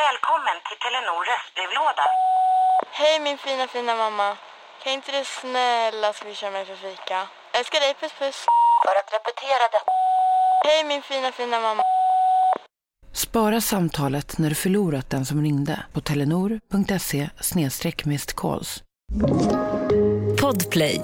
Välkommen till Telenor röstbrevlåda. Hej min fina mamma. Kan inte du snälla swisha mig för fika? Älskar dig, puss puss. För att repetera det. Hej min fina mamma. Spara samtalet när du förlorat den som ringde på telenor.se/missed-calls. Podplay.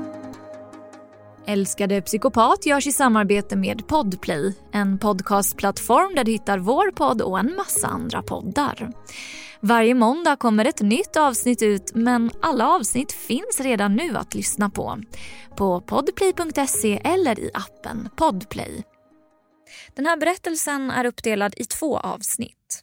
Älskade psykopat görs i samarbete med Podplay, en podcastplattform där du hittar vår podd och en massa andra poddar. Varje måndag kommer ett nytt avsnitt ut, men alla avsnitt finns redan nu att lyssna på podplay.se eller i appen Podplay. Den här berättelsen är uppdelad i 2 avsnitt.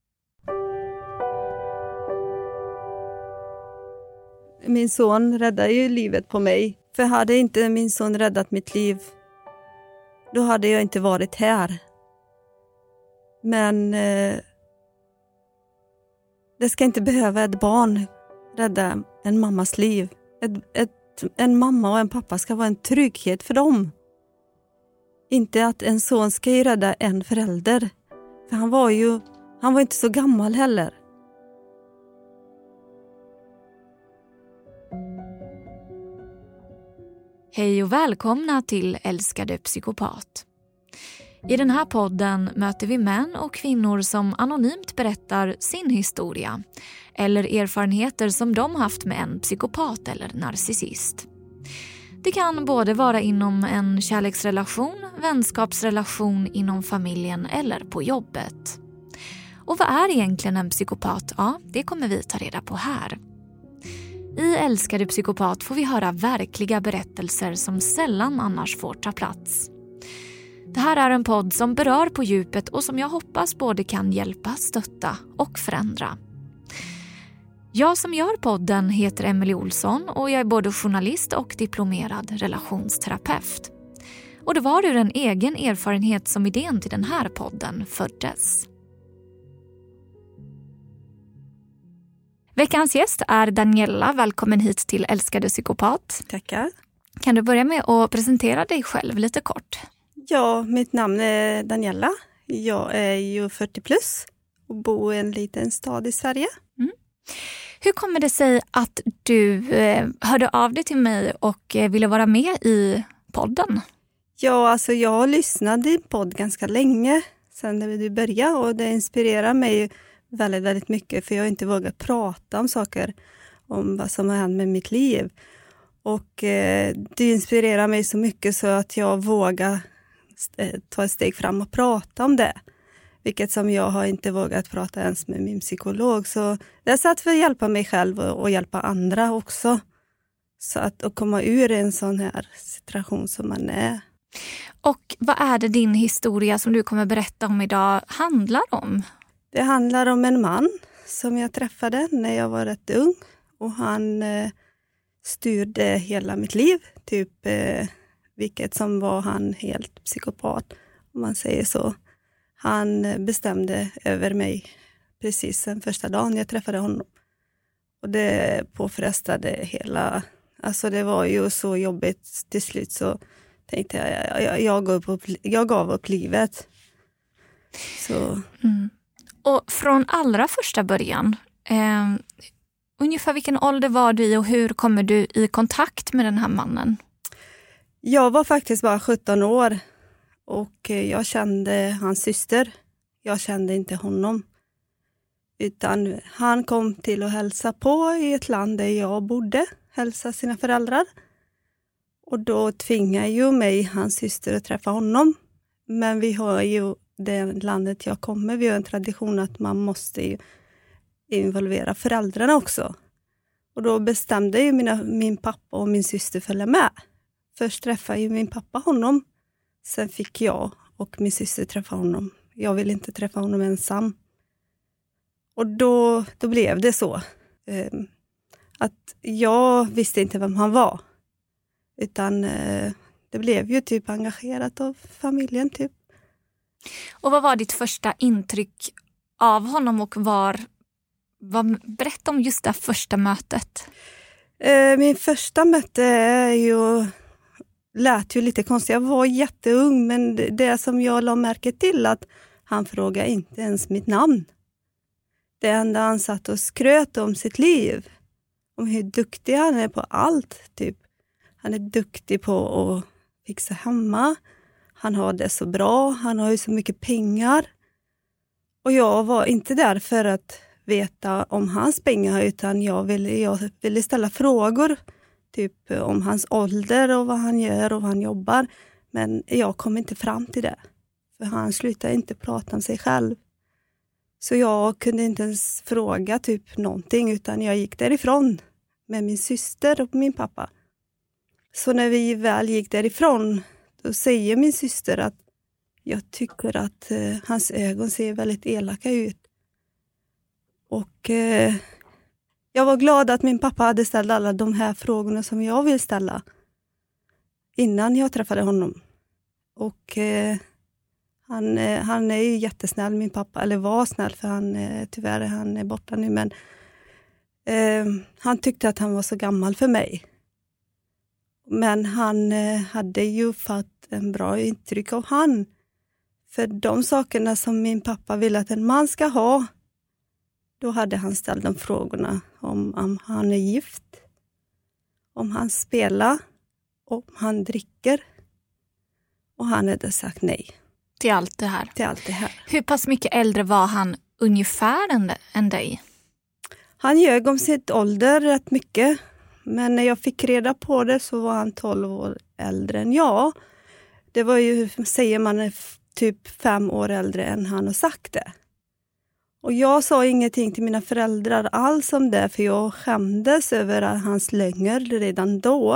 Min son räddade ju livet på mig. För hade inte min son räddat mitt liv, då hade jag inte varit här. Men det ska inte behöva ett barn rädda en mammas liv. En mamma och en pappa ska vara en trygghet för dem. Inte att en son ska rädda en förälder. För han var inte så gammal heller. Hej och välkomna till Älskade psykopat. I den här podden möter vi män och kvinnor som anonymt berättar sin historia eller erfarenheter som de haft med en psykopat eller narcissist. Det kan både vara inom en kärleksrelation, vänskapsrelation, inom familjen eller på jobbet. Och vad är egentligen en psykopat? Ja, det kommer vi ta reda på här. I Älskade psykopat får vi höra verkliga berättelser som sällan annars får ta plats. Det här är en podd som berör på djupet och som jag hoppas både kan hjälpa, stötta och förändra. Jag som gör podden heter Emelie Olsson och jag är både journalist och diplomerad relationsterapeut. Och det var ur en egen erfarenhet som idén till den här podden föddes. Veckans gäst är Daniela. Välkommen hit till Älskade psykopat. Tackar. Kan du börja med att presentera dig själv lite kort? Ja, mitt namn är Daniela. Jag är ju 40 plus och bor i en liten stad i Sverige. Mm. Hur kommer det sig att du hörde av dig till mig och ville vara med i podden? Ja, alltså jag lyssnade i podd ganska länge sedan du började och det inspirerar mig väldigt, väldigt mycket för jag har inte vågat prata om saker, om vad som har hänt med mitt liv. Och det inspirerar mig så mycket så att jag vågar ta ett steg fram och prata om det. Vilket som jag har inte vågat prata ens med min psykolog. Så det är så att för att hjälpa mig själv och hjälpa andra också. Så att komma ur en sån här situation som man är. Och vad är det din historia som du kommer berätta om idag handlar om? Det handlar om en man som jag träffade när jag var rätt ung. Och han styrde hela mitt liv. Typ vilket som var han helt psykopat, om man säger så. Han bestämde över mig precis den första dagen jag träffade honom. Och det påfrestade hela... Alltså det var ju så jobbigt till slut så tänkte jag gav upp livet. Så... Mm. Och från allra första början, ungefär vilken ålder var du i och hur kommer du i kontakt med den här mannen? Jag var faktiskt bara 17 år och jag kände hans syster. Jag kände inte honom. Utan han kom till att hälsa på i ett land där jag bodde, hälsa sina föräldrar. Och då tvingade ju mig, hans syster, att träffa honom. Men vi har ju det landet jag kommer, vi har en tradition att man måste ju involvera föräldrarna också. Och då bestämde ju min pappa och min syster följa med. Först träffade ju min pappa honom. Sen fick jag och min syster träffa honom. Jag ville inte träffa honom ensam. Och då blev det så. Att jag visste inte vem han var. Utan det blev ju typ engagerat av familjen typ. Och vad var ditt första intryck av honom och berätta om just det första mötet? Min första möte lät ju lite konstigt. Jag var jätteung men det som jag la märke till att han frågade inte ens mitt namn. Det enda han satt och skröt om sitt liv. Om hur duktig han är på allt. Typ. Han är duktig på att fixa hemma. Han har det så bra. Han har ju så mycket pengar. Och jag var inte där för att veta om hans pengar. Utan jag ville ställa frågor. Typ om hans ålder och vad han gör och vad han jobbar. Men jag kom inte fram till det. För han slutade inte prata om sig själv. Så jag kunde inte ens fråga typ någonting. Utan jag gick därifrån med min syster och min pappa. Så när vi väl gick därifrån. Då säger min syster att jag tycker att hans ögon ser väldigt elaka ut. Och jag var glad att min pappa hade ställt alla de här frågorna som jag vill ställa. Innan jag träffade honom. Och han är ju jättesnäll, min pappa. Eller var snäll, för tyvärr han är borta nu. Men han tyckte att han var så gammal för mig. Men han hade ju fått en bra intryck av han. För de sakerna som min pappa vill att en man ska ha. Då hade han ställt de frågorna om han är gift. Om han spelar. Om han dricker. Och han hade sagt nej. Till allt det här? Till allt det här. Hur pass mycket äldre var han ungefär än dig? Han ljög om sitt ålder rätt mycket. Men när jag fick reda på det så var han 12 år äldre än jag. Det var ju, säger man, typ 5 år äldre än han har sagt det. Och jag sa ingenting till mina föräldrar alls om det. För jag skämdes över hans lögner redan då.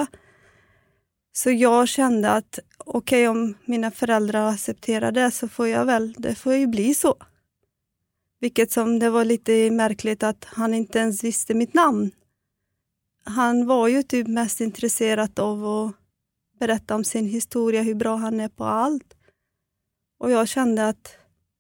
Så jag kände att okej, om mina föräldrar accepterar det så det får ju bli så. Vilket som det var lite märkligt att han inte ens visste mitt namn. Han var ju typ mest intresserad av att berätta om sin historia, hur bra han är på allt. Och jag kände att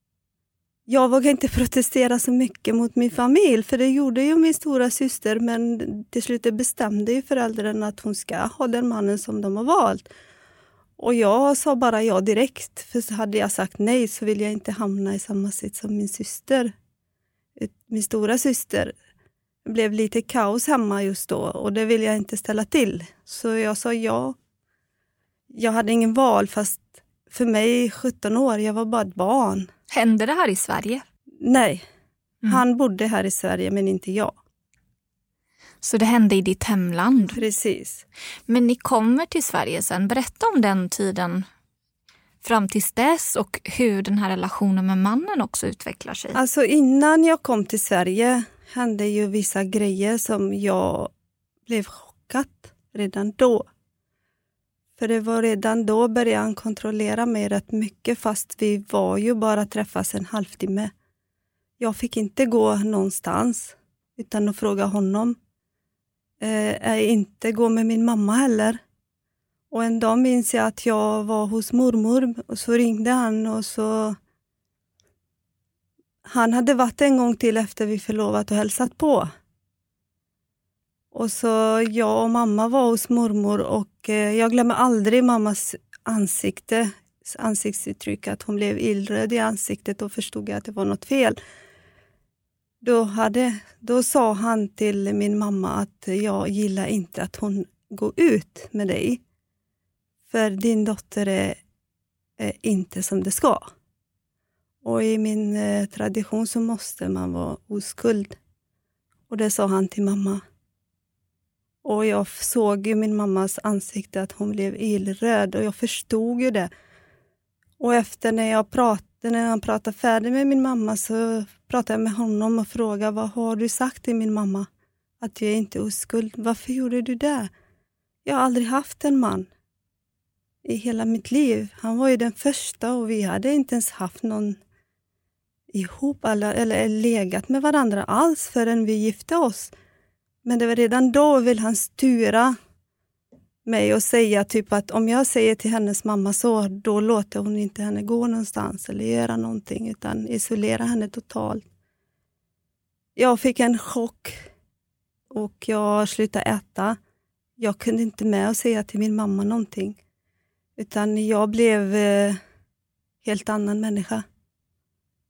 jag vågade inte protestera så mycket mot min familj. För det gjorde ju min stora syster, men till slut bestämde ju föräldrarna att hon ska ha den mannen som de har valt. Och jag sa bara ja direkt. För hade jag sagt nej så vill jag inte hamna i samma sits som min syster. Min stora syster. Det blev lite kaos hemma just då och det vill jag inte ställa till. Så jag sa ja. Jag hade ingen val, fast för mig 17 år, jag var bara ett barn. Hände det här i Sverige? Nej, han bodde här i Sverige men inte jag. Så det hände i ditt hemland? Precis. Men ni kommer till Sverige sen. Berätta om den tiden fram tills dess och hur den här relationen med mannen också utvecklar sig. Alltså innan jag kom till Sverige hände ju vissa grejer som jag blev chockad redan då. För det var redan då började han kontrollera mig rätt mycket, fast vi var ju bara träffas en halvtimme. Jag fick inte gå någonstans utan att fråga honom. Inte gå med min mamma heller. Och en dag minns jag att jag var hos mormor och så ringde han och så... Han hade varit en gång till efter vi förlovat och hälsat på. Och så jag och mamma var hos mormor och jag glömmer aldrig mammas ansiktsuttryck, att hon blev illröd i ansiktet och förstod att det var något fel. Då sa han till min mamma att jag gillar inte att hon går ut med dig. För din dotter är inte som det ska. Och i min tradition så måste man vara oskuld. Och det sa han till mamma. Och jag såg ju min mammas ansikte att hon blev illröd och jag förstod ju det. Och efter när han pratade färdigt med min mamma så pratade jag med honom och frågade: vad har du sagt till min mamma? Att jag inte är oskuld. Varför gjorde du det? Jag har aldrig haft en man i hela mitt liv. Han var ju den första och vi hade inte ens haft någon ihop eller legat med varandra alls förrän vi gifte oss. Men det var redan då vill han styra mig och säga typ att om jag säger till hennes mamma så, då låter hon inte henne gå någonstans eller göra någonting, utan isolera henne totalt. Jag fick en chock och jag slutade äta. Jag kunde inte med att säga till min mamma någonting, utan jag blev helt annan människa.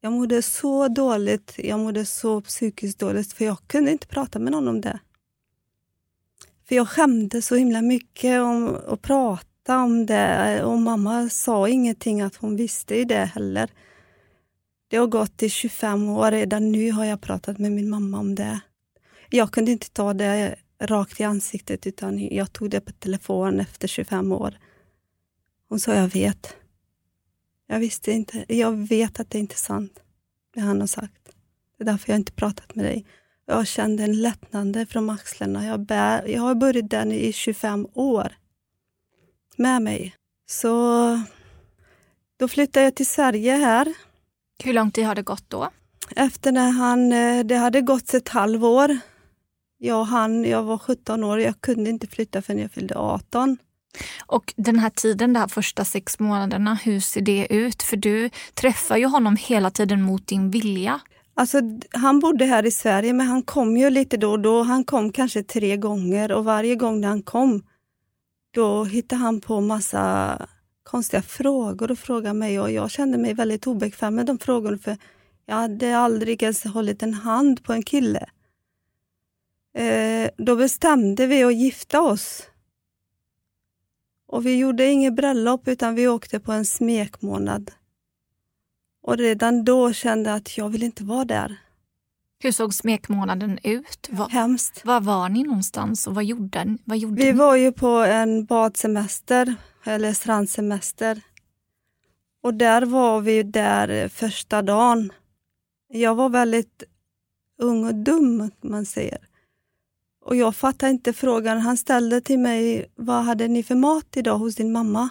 Jag mådde så dåligt, jag mådde så psykiskt dåligt för jag kunde inte prata med någon om det. För jag skämde så himla mycket om att prata om det och mamma sa ingenting att hon visste i det heller. Det har gått i 25 år, redan nu har jag pratat med min mamma om det. Jag kunde inte ta det rakt i ansiktet utan jag tog det på telefon efter 25 år. Hon sa jag vet. Jag visste inte, jag vet att det inte är sant det han har sagt. Det är därför jag inte pratat med dig. Jag kände en lättnande från axlarna. Jag har burit den i 25 år med mig. Så då flyttade jag till Sverige här. Hur lång tid har det gått då? Efter när det hade gått ett halvår. Jag var 17 år, jag kunde inte flytta förrän jag fyllde 18. Och den här tiden, de här första 6 månaderna, hur ser det ut? För du träffar ju honom hela tiden mot din vilja. Alltså han bodde här i Sverige men han kom ju lite då och då. Han kom kanske 3 gånger och varje gång när han kom då hittade han på massa konstiga frågor och frågade mig och jag kände mig väldigt obekväm med de frågorna för jag hade aldrig ens hållit en hand på en kille. Då bestämde vi att gifta oss. Och vi gjorde inget bröllop utan vi åkte på en smekmånad. Och redan då kände jag att jag vill inte vara där. Hur såg smekmånaden ut? Hemskt. Var var ni någonstans och vad gjorde ni? Vi var ju på en badsemester eller strandsemester. Och där var vi där första dagen. Jag var väldigt ung och dum, man säger. Och jag fattade inte frågan. Han ställde till mig, vad hade ni för mat idag hos din mamma?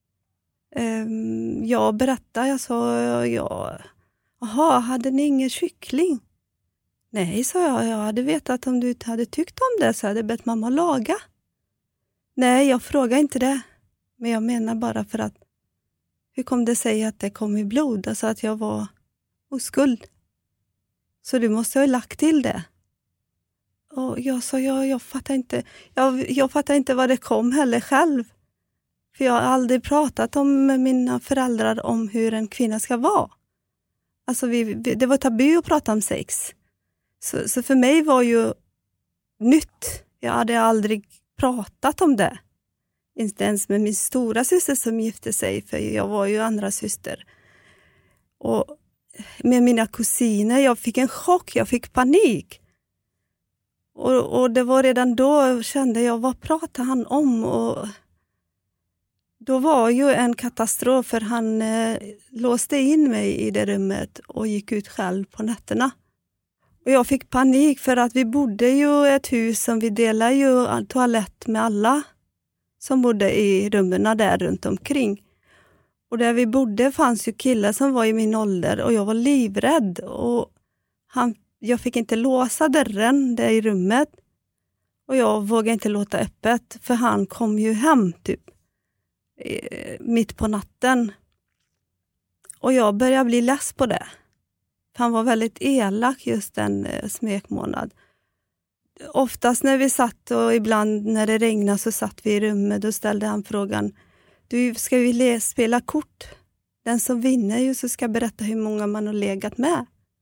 Jag berättade, jag sa, jaha, hade ni ingen kyckling? Nej, sa jag hade vetat om du inte hade tyckt om det så hade jag bett mamma laga. Nej, jag frågar inte det. Men jag menar bara för att, hur kom det sig att det kom i blod? Alltså att jag var oskuld. Så du måste ha lagt till det. Och jag sa, jag fattar inte. Jag fattar inte vad det kom heller själv. För jag har aldrig pratat om med mina föräldrar om hur en kvinna ska vara. Alltså det var tabu att prata om sex. Så för mig var ju nytt. Jag hade aldrig pratat om det. Inte ens med min stora syster som gifte sig. För jag var ju andra syster. Och med mina kusiner, jag fick en chock. Jag fick panik. Och det var redan då kände jag, vad pratar han om? Och då var ju en katastrof för han låste in mig i det rummet och gick ut själv på nätterna. Och jag fick panik för att vi bodde ju i ett hus som vi delade ju toalett med alla som bodde i rummen där runt omkring. Och där vi bodde fanns ju killar som var i min ålder och jag var livrädd och jag fick inte låsa dörren där i rummet och jag vågade inte låta öppet för han kom ju hem typ mitt på natten. Och jag började bli less på det. Han var väldigt elak just en smekmånad. Oftast när vi satt och ibland när det regnade så satt vi i rummet och ställde han frågan, du ska vi spela kort? Den som vinner ju så ska berätta hur många man har legat med.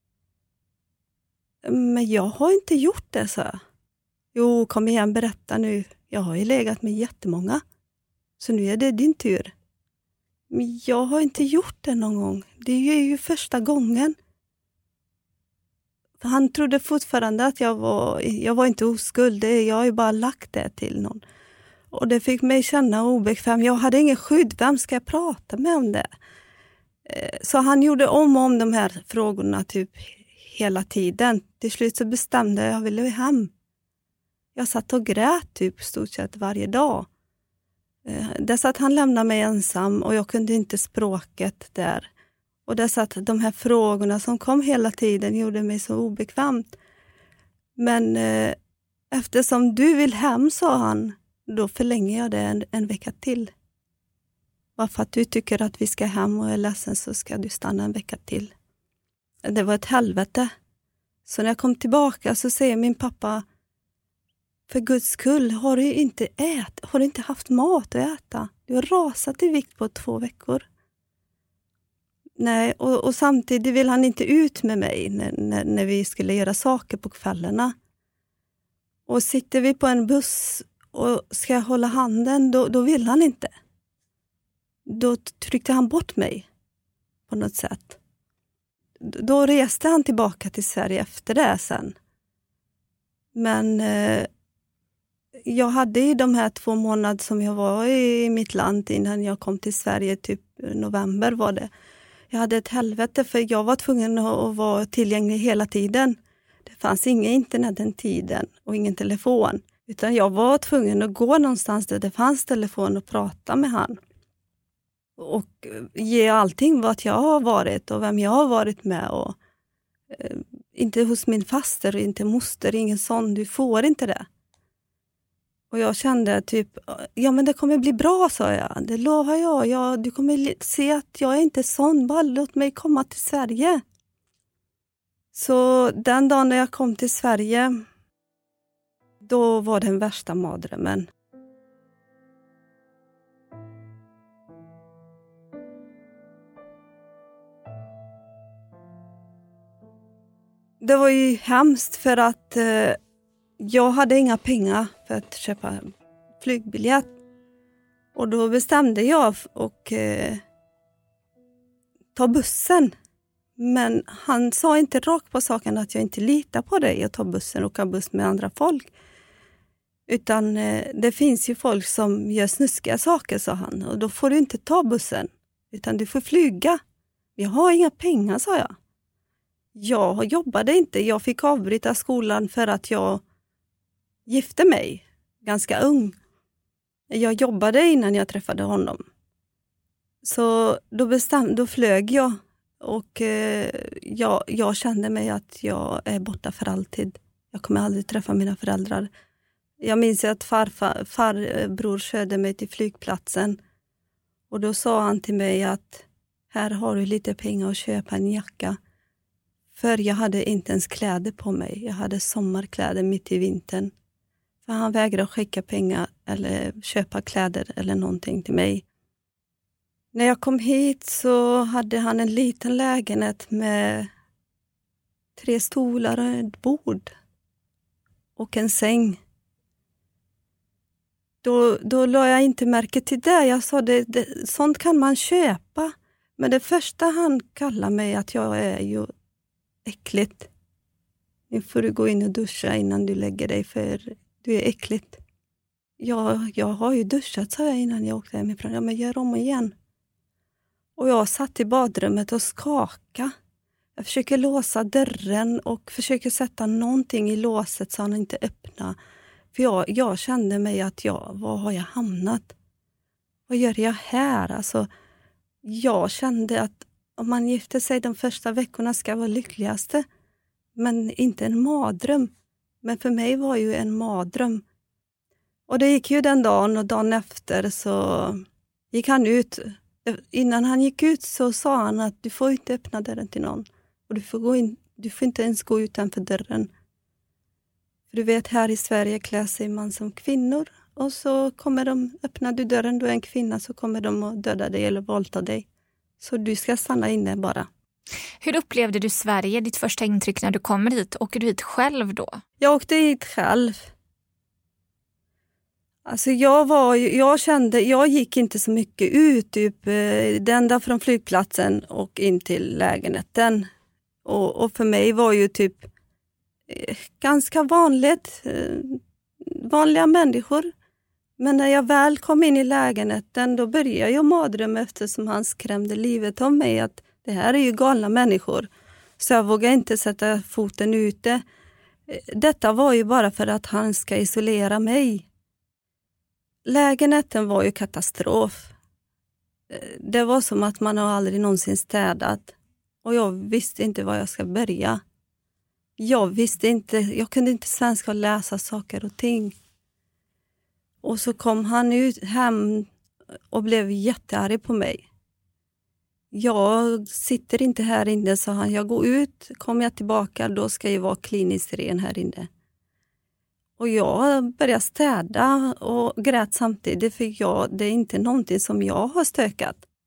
Men jag har inte gjort det, så. Jo, kom igen, berätta nu. Jag har ju legat med jättemånga. Så nu är det din tur. Men jag har inte gjort det någon gång. Det är ju första gången. Han trodde fortfarande att jag var inte oskuld. Jag har ju bara lagt det till någon. Och det fick mig känna obekväm. Jag hade ingen skydd. Vem ska jag prata med om det? Så han gjorde om de här frågorna typ hela tiden. Till slut så bestämde jag ville hem. Jag satt och grät typ stort sett varje dag. Dess att han lämnade mig ensam och jag kunde inte språket där. Och dess att de här frågorna som kom hela tiden gjorde mig så obekvämt. Men eftersom du vill hem, sa han, då förlänger jag det en vecka till. Varför att du tycker att vi ska hem och är ledsen så ska du stanna en vecka till. Det var ett helvete. Så när jag kom tillbaka så säger min pappa, för Guds skull, har du inte haft mat att äta? Du har rasat i vikt på 2 veckor. Nej, och samtidigt vill han inte ut med mig när vi skulle göra saker på kvällarna. Och sitter vi på en buss och ska jag hålla handen, då vill han inte. Då tryckte han bort mig på något sätt. Då reste han tillbaka till Sverige efter det sen. Men jag hade ju de här 2 månader som jag var i mitt land innan jag kom till Sverige, typ november var det. Jag hade ett helvete för jag var tvungen att vara tillgänglig hela tiden. Det fanns ingen internet den tiden och ingen telefon. Utan jag var tvungen att gå någonstans där det fanns telefon och prata med han. Och ge allting vad jag har varit och vem jag har varit med. Och, inte hos min faster och inte moster, ingen sån, du får inte det. Och jag kände typ, ja men det kommer bli bra, sa jag. Det lovar jag. Du kommer se att jag är inte sån, bara låt mig komma till Sverige. Så den dagen när jag kom till Sverige, då var den värsta mardrömmen. Det var ju hemskt för att jag hade inga pengar för att köpa flygbiljett. Och då bestämde jag och ta bussen. Men han sa inte rakt på saken att jag inte litar på dig att ta bussen och åka buss med andra folk. Utan det finns ju folk som gör snuskiga saker, sa han. Och då får du inte ta bussen, utan du får flyga. Jag har inga pengar, sa jag. Jag jobbade inte. Jag fick avbryta skolan för att jag gifte mig ganska ung. Jag jobbade innan jag träffade honom. Så då flög jag. Och jag kände mig att jag är borta för alltid. Jag kommer aldrig träffa mina föräldrar. Jag minns att farbror körde mig till flygplatsen. Och då sa han till mig att här har du lite pengar att köpa en jacka. För jag hade inte ens kläder på mig. Jag hade sommarkläder mitt i vintern. För han vägrade skicka pengar eller köpa kläder eller någonting till mig. När jag kom hit så hade han en liten lägenhet med 3 stolar och ett bord. Och en säng. Då la jag inte märke till det. Jag sa sånt kan man köpa. Men det första han kallade mig att jag är ju äckligt. Nu får du gå in och duscha innan du lägger dig för du är äckligt. Jag har ju duschat, sa jag innan jag åkte hemifrån. Ja, men gör om igen. Och jag satt i badrummet och skaka. Jag försöker låsa dörren och försöker sätta någonting i låset så han inte öppnar. För jag kände mig att var har jag hamnat? Vad gör jag här? Alltså, jag kände att om man gifter sig de första veckorna ska vara lyckligaste. Men inte en mardröm. Men för mig var ju en mardröm. Och det gick ju den dagen och dagen efter så gick han ut. Innan han gick ut så sa han att du får inte öppna dörren till någon. Och du får inte ens gå utanför dörren. För du vet, här i Sverige klär sig man som kvinnor. Och så öppnar du dörren, du är en kvinna, så kommer de att döda dig eller våldta dig. Så du ska stanna inne bara. Hur upplevde du Sverige, ditt första intryck när du kommer hit? Åker du hit själv då? Jag åkte hit själv. Alltså jag gick inte så mycket ut, typ den enda från flygplatsen och in till lägenheten. Och för mig var ju typ ganska vanliga människor. Men när jag väl kom in i lägenheten då började jag mardrömma eftersom han skrämde livet av mig att det här är ju galna människor. Så jag vågade inte sätta foten ute. Detta var ju bara för att han ska isolera mig. Lägenheten var ju katastrof. Det var som att man har aldrig någonsin städat. Och jag visste inte var jag ska börja. Jag kunde inte svenska och läsa saker och ting. Och så kom han ut hem och blev jättearg på mig. Jag sitter inte här inne, sa han. Jag går ut, kommer jag tillbaka, då ska jag vara kliniskt ren här inne. Och jag började städa och grät samtidigt, för det är inte någonting som jag har stökat.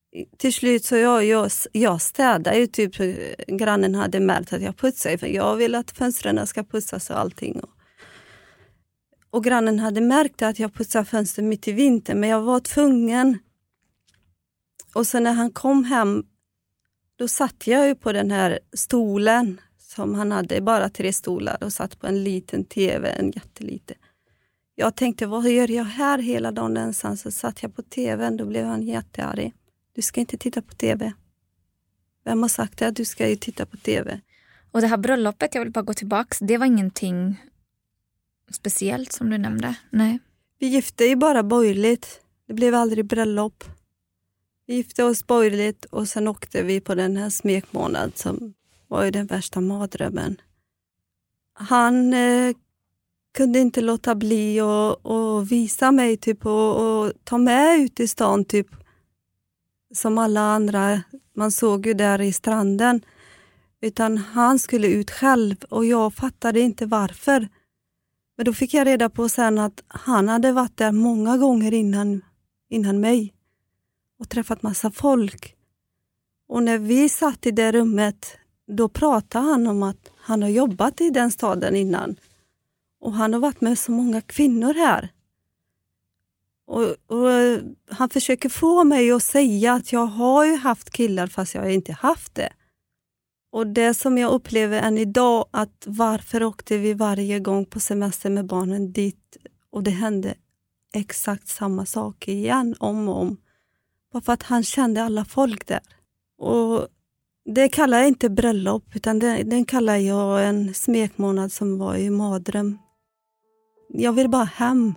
till slut så jag städade ju typ. Grannen hade märkt att jag putsade. För jag vill att fönstren ska putsas och allting. Och grannen hade märkt att jag putsade fönstren mitt i vintern. Men jag var tvungen. Och sen när han kom hem. Då satt jag ju på den här stolen. Som han hade, bara 3 stolar. Och satt på en liten tv, en jätteliten. Jag tänkte, vad gör jag här hela dagen ensam? Så satt jag på tvn, då blev han jättearg. Du ska inte titta på tv. Vem har sagt att du ska ju titta på tv? Och det här bröllopet, jag vill bara gå tillbaks. Det var ingenting speciellt som du nämnde? Nej. Vi gifte ju bara borgerligt. Det blev aldrig bröllop. Vi gifte oss borgerligt och sen åkte vi på den här smekmånad som var ju den värsta mardrömmen. Han kunde inte låta bli och visa mig typ och ta med ut i stan typ. Som alla andra, man såg ju där i stranden. Utan han skulle ut själv och jag fattade inte varför. Men då fick jag reda på sen att han hade varit där många gånger innan mig. Och träffat massa folk. Och när vi satt i det rummet, då pratade han om att han har jobbat i den staden innan. Och han har varit med så många kvinnor här. Och han försöker få mig att säga att jag har ju haft killar fast jag har inte haft det. Och det som jag upplever än idag, att varför åkte vi varje gång på semester med barnen dit och det hände exakt samma sak igen om och om. Bara för att han kände alla folk där. Och det kallar jag inte bröllop utan den kallar jag en smekmånad som var i mardröm. Jag vill bara hem.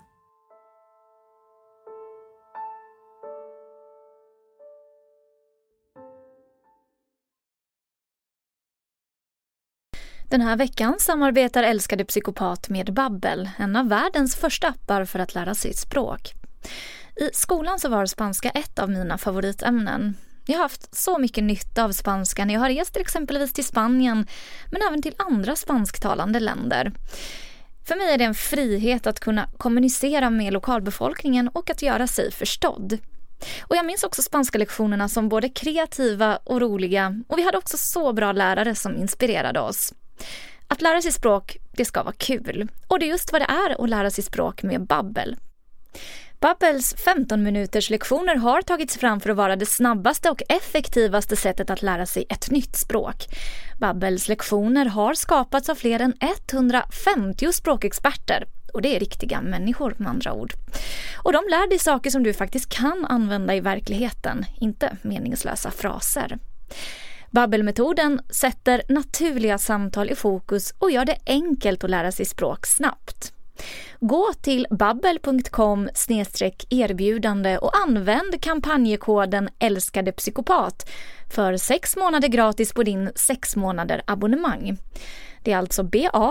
Den här veckan samarbetar Älskade psykopat med Babbel, en av världens första appar för att lära sig språk. I skolan så var spanska ett av mina favoritämnen. Jag har haft så mycket nytta av spanska när jag har rest exempelvis till Spanien, men även till andra spansktalande länder. För mig är det en frihet att kunna kommunicera med lokalbefolkningen och att göra sig förstådd. Och jag minns också spanska lektionerna som både kreativa och roliga, och vi hade också så bra lärare som inspirerade oss. Att lära sig språk, det ska vara kul. Och det är just vad det är att lära sig språk med Babbel. Babbels 15 minuters lektioner har tagits fram för att vara det snabbaste och effektivaste sättet att lära sig ett nytt språk. Babbels lektioner har skapats av fler än 150 språkexperter. Och det är riktiga människor med andra ord. Och de lär dig saker som du faktiskt kan använda i verkligheten, inte meningslösa fraser. Babbelmetoden sätter naturliga samtal i fokus och gör det enkelt att lära sig språk snabbt. Gå till babbel.com/erbjudande och använd kampanjekoden älskade psykopat för 6 månader gratis på din 6 månader abonnemang. Det är alltså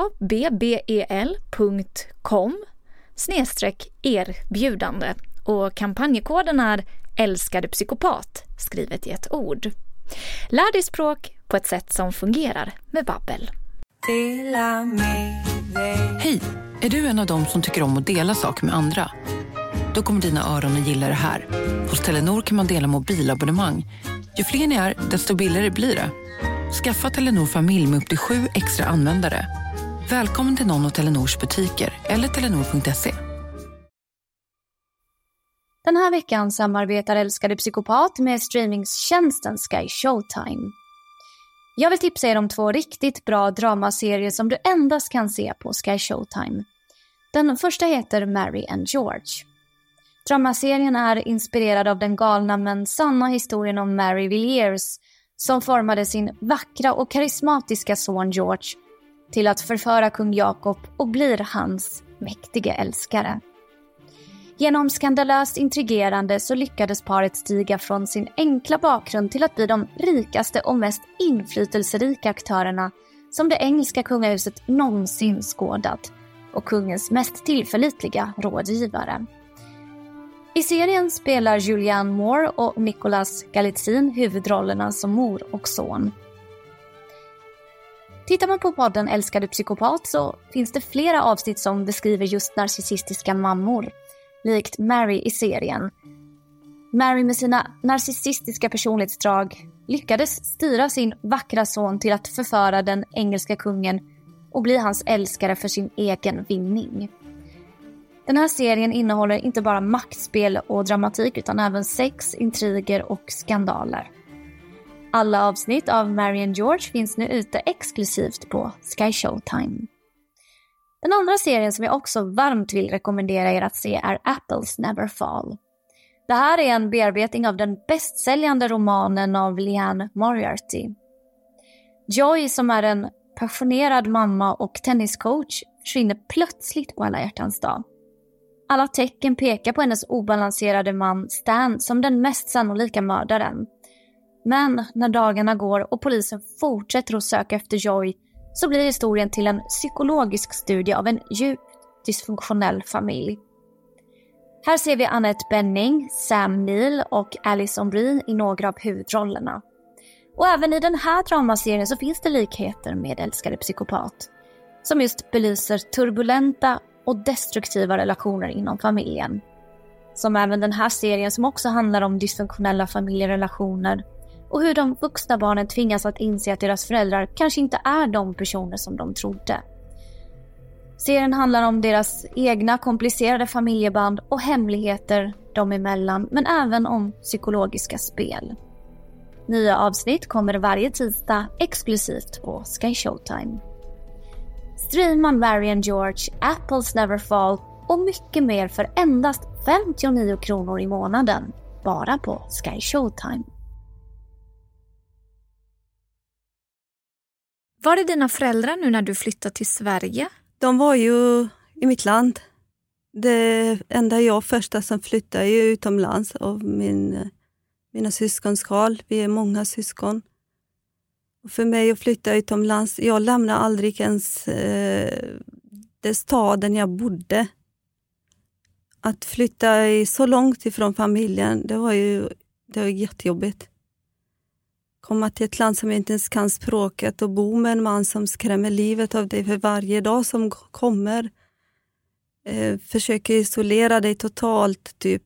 babbel.com/erbjudande och kampanjekoden är älskade psykopat skrivet i ett ord. Lär dig språk på ett sätt som fungerar med Babbel. Hej, är du en av dem som tycker om att dela saker med andra? Då kommer dina öron att gilla det här. Hos Telenor kan man dela mobilabonnemang. Ju fler ni är, desto billigare blir det. Skaffa Telenor familj med upp till 7 extra användare. Välkommen till någon av Telenors butiker eller telenor.se. Den här veckan samarbetar Älskade psykopat med streamingtjänsten Sky Showtime. Jag vill tipsa er om 2 riktigt bra dramaserier som du endast kan se på Sky Showtime. Den första heter Mary and George. Dramaserien är inspirerad av den galna men sanna historien om Mary Villiers som formade sin vackra och karismatiska son George till att förföra kung Jakob och blir hans mäktiga älskare. Genom skandalöst intrigerande så lyckades paret stiga från sin enkla bakgrund till att bli de rikaste och mest inflytelserika aktörerna som det engelska kungahuset någonsin skådat och kungens mest tillförlitliga rådgivare. I serien spelar Julianne Moore och Nicholas Galitzin huvudrollerna som mor och son. Tittar man på podden Älskade psykopat så finns det flera avsnitt som beskriver just narcissistiska mammor, likt Mary i serien. Mary med sina narcissistiska personlighetsdrag lyckades styra sin vackra son till att förföra den engelska kungen och bli hans älskare för sin egen vinning. Den här serien innehåller inte bara maktspel och dramatik utan även sex, intriger och skandaler. Alla avsnitt av Mary and George finns nu ute exklusivt på Sky Showtime. Den andra serien som jag också varmt vill rekommendera er att se är Apples Never Fall. Det här är en bearbetning av den bästsäljande romanen av Liane Moriarty. Joy, som är en passionerad mamma och tenniscoach, försvinner plötsligt på alla hjärtans dag. Alla tecken pekar på hennes obalanserade man Stan som den mest sannolika mördaren. Men när dagarna går och polisen fortsätter att söka efter Joy så blir historien till en psykologisk studie av en djupt dysfunktionell familj. Här ser vi Annette Bening, Sam Neill och Alison Brie i några av huvudrollerna. Och även i den här dramaserien så finns det likheter med Älskade psykopat, som just belyser turbulenta och destruktiva relationer inom familjen. Som även den här serien som också handlar om dysfunktionella familjerelationer och hur de vuxna barnen tvingas att inse att deras föräldrar kanske inte är de personer som de trodde. Serien handlar om deras egna komplicerade familjeband och hemligheter dem emellan, men även om psykologiska spel. Nya avsnitt kommer varje tisdag exklusivt på Sky Showtime. Streama Mary and George, Apples Never Fall och mycket mer för endast 59 kronor i månaden, bara på Sky Showtime. Var är dina föräldrar nu när du flyttat till Sverige? De var ju i mitt land. Det enda jag första som flyttade ju utomlands av mina syskonskal. Vi är många syskon. Och för mig att flytta utomlands, jag lämnade aldrig ens den staden jag bodde. Att flytta så långt ifrån familjen, det var jättejobbigt. Komma till ett land som jag inte ens kan språket och bo med en man som skrämmer livet av dig för varje dag som kommer. Försöker isolera dig totalt typ.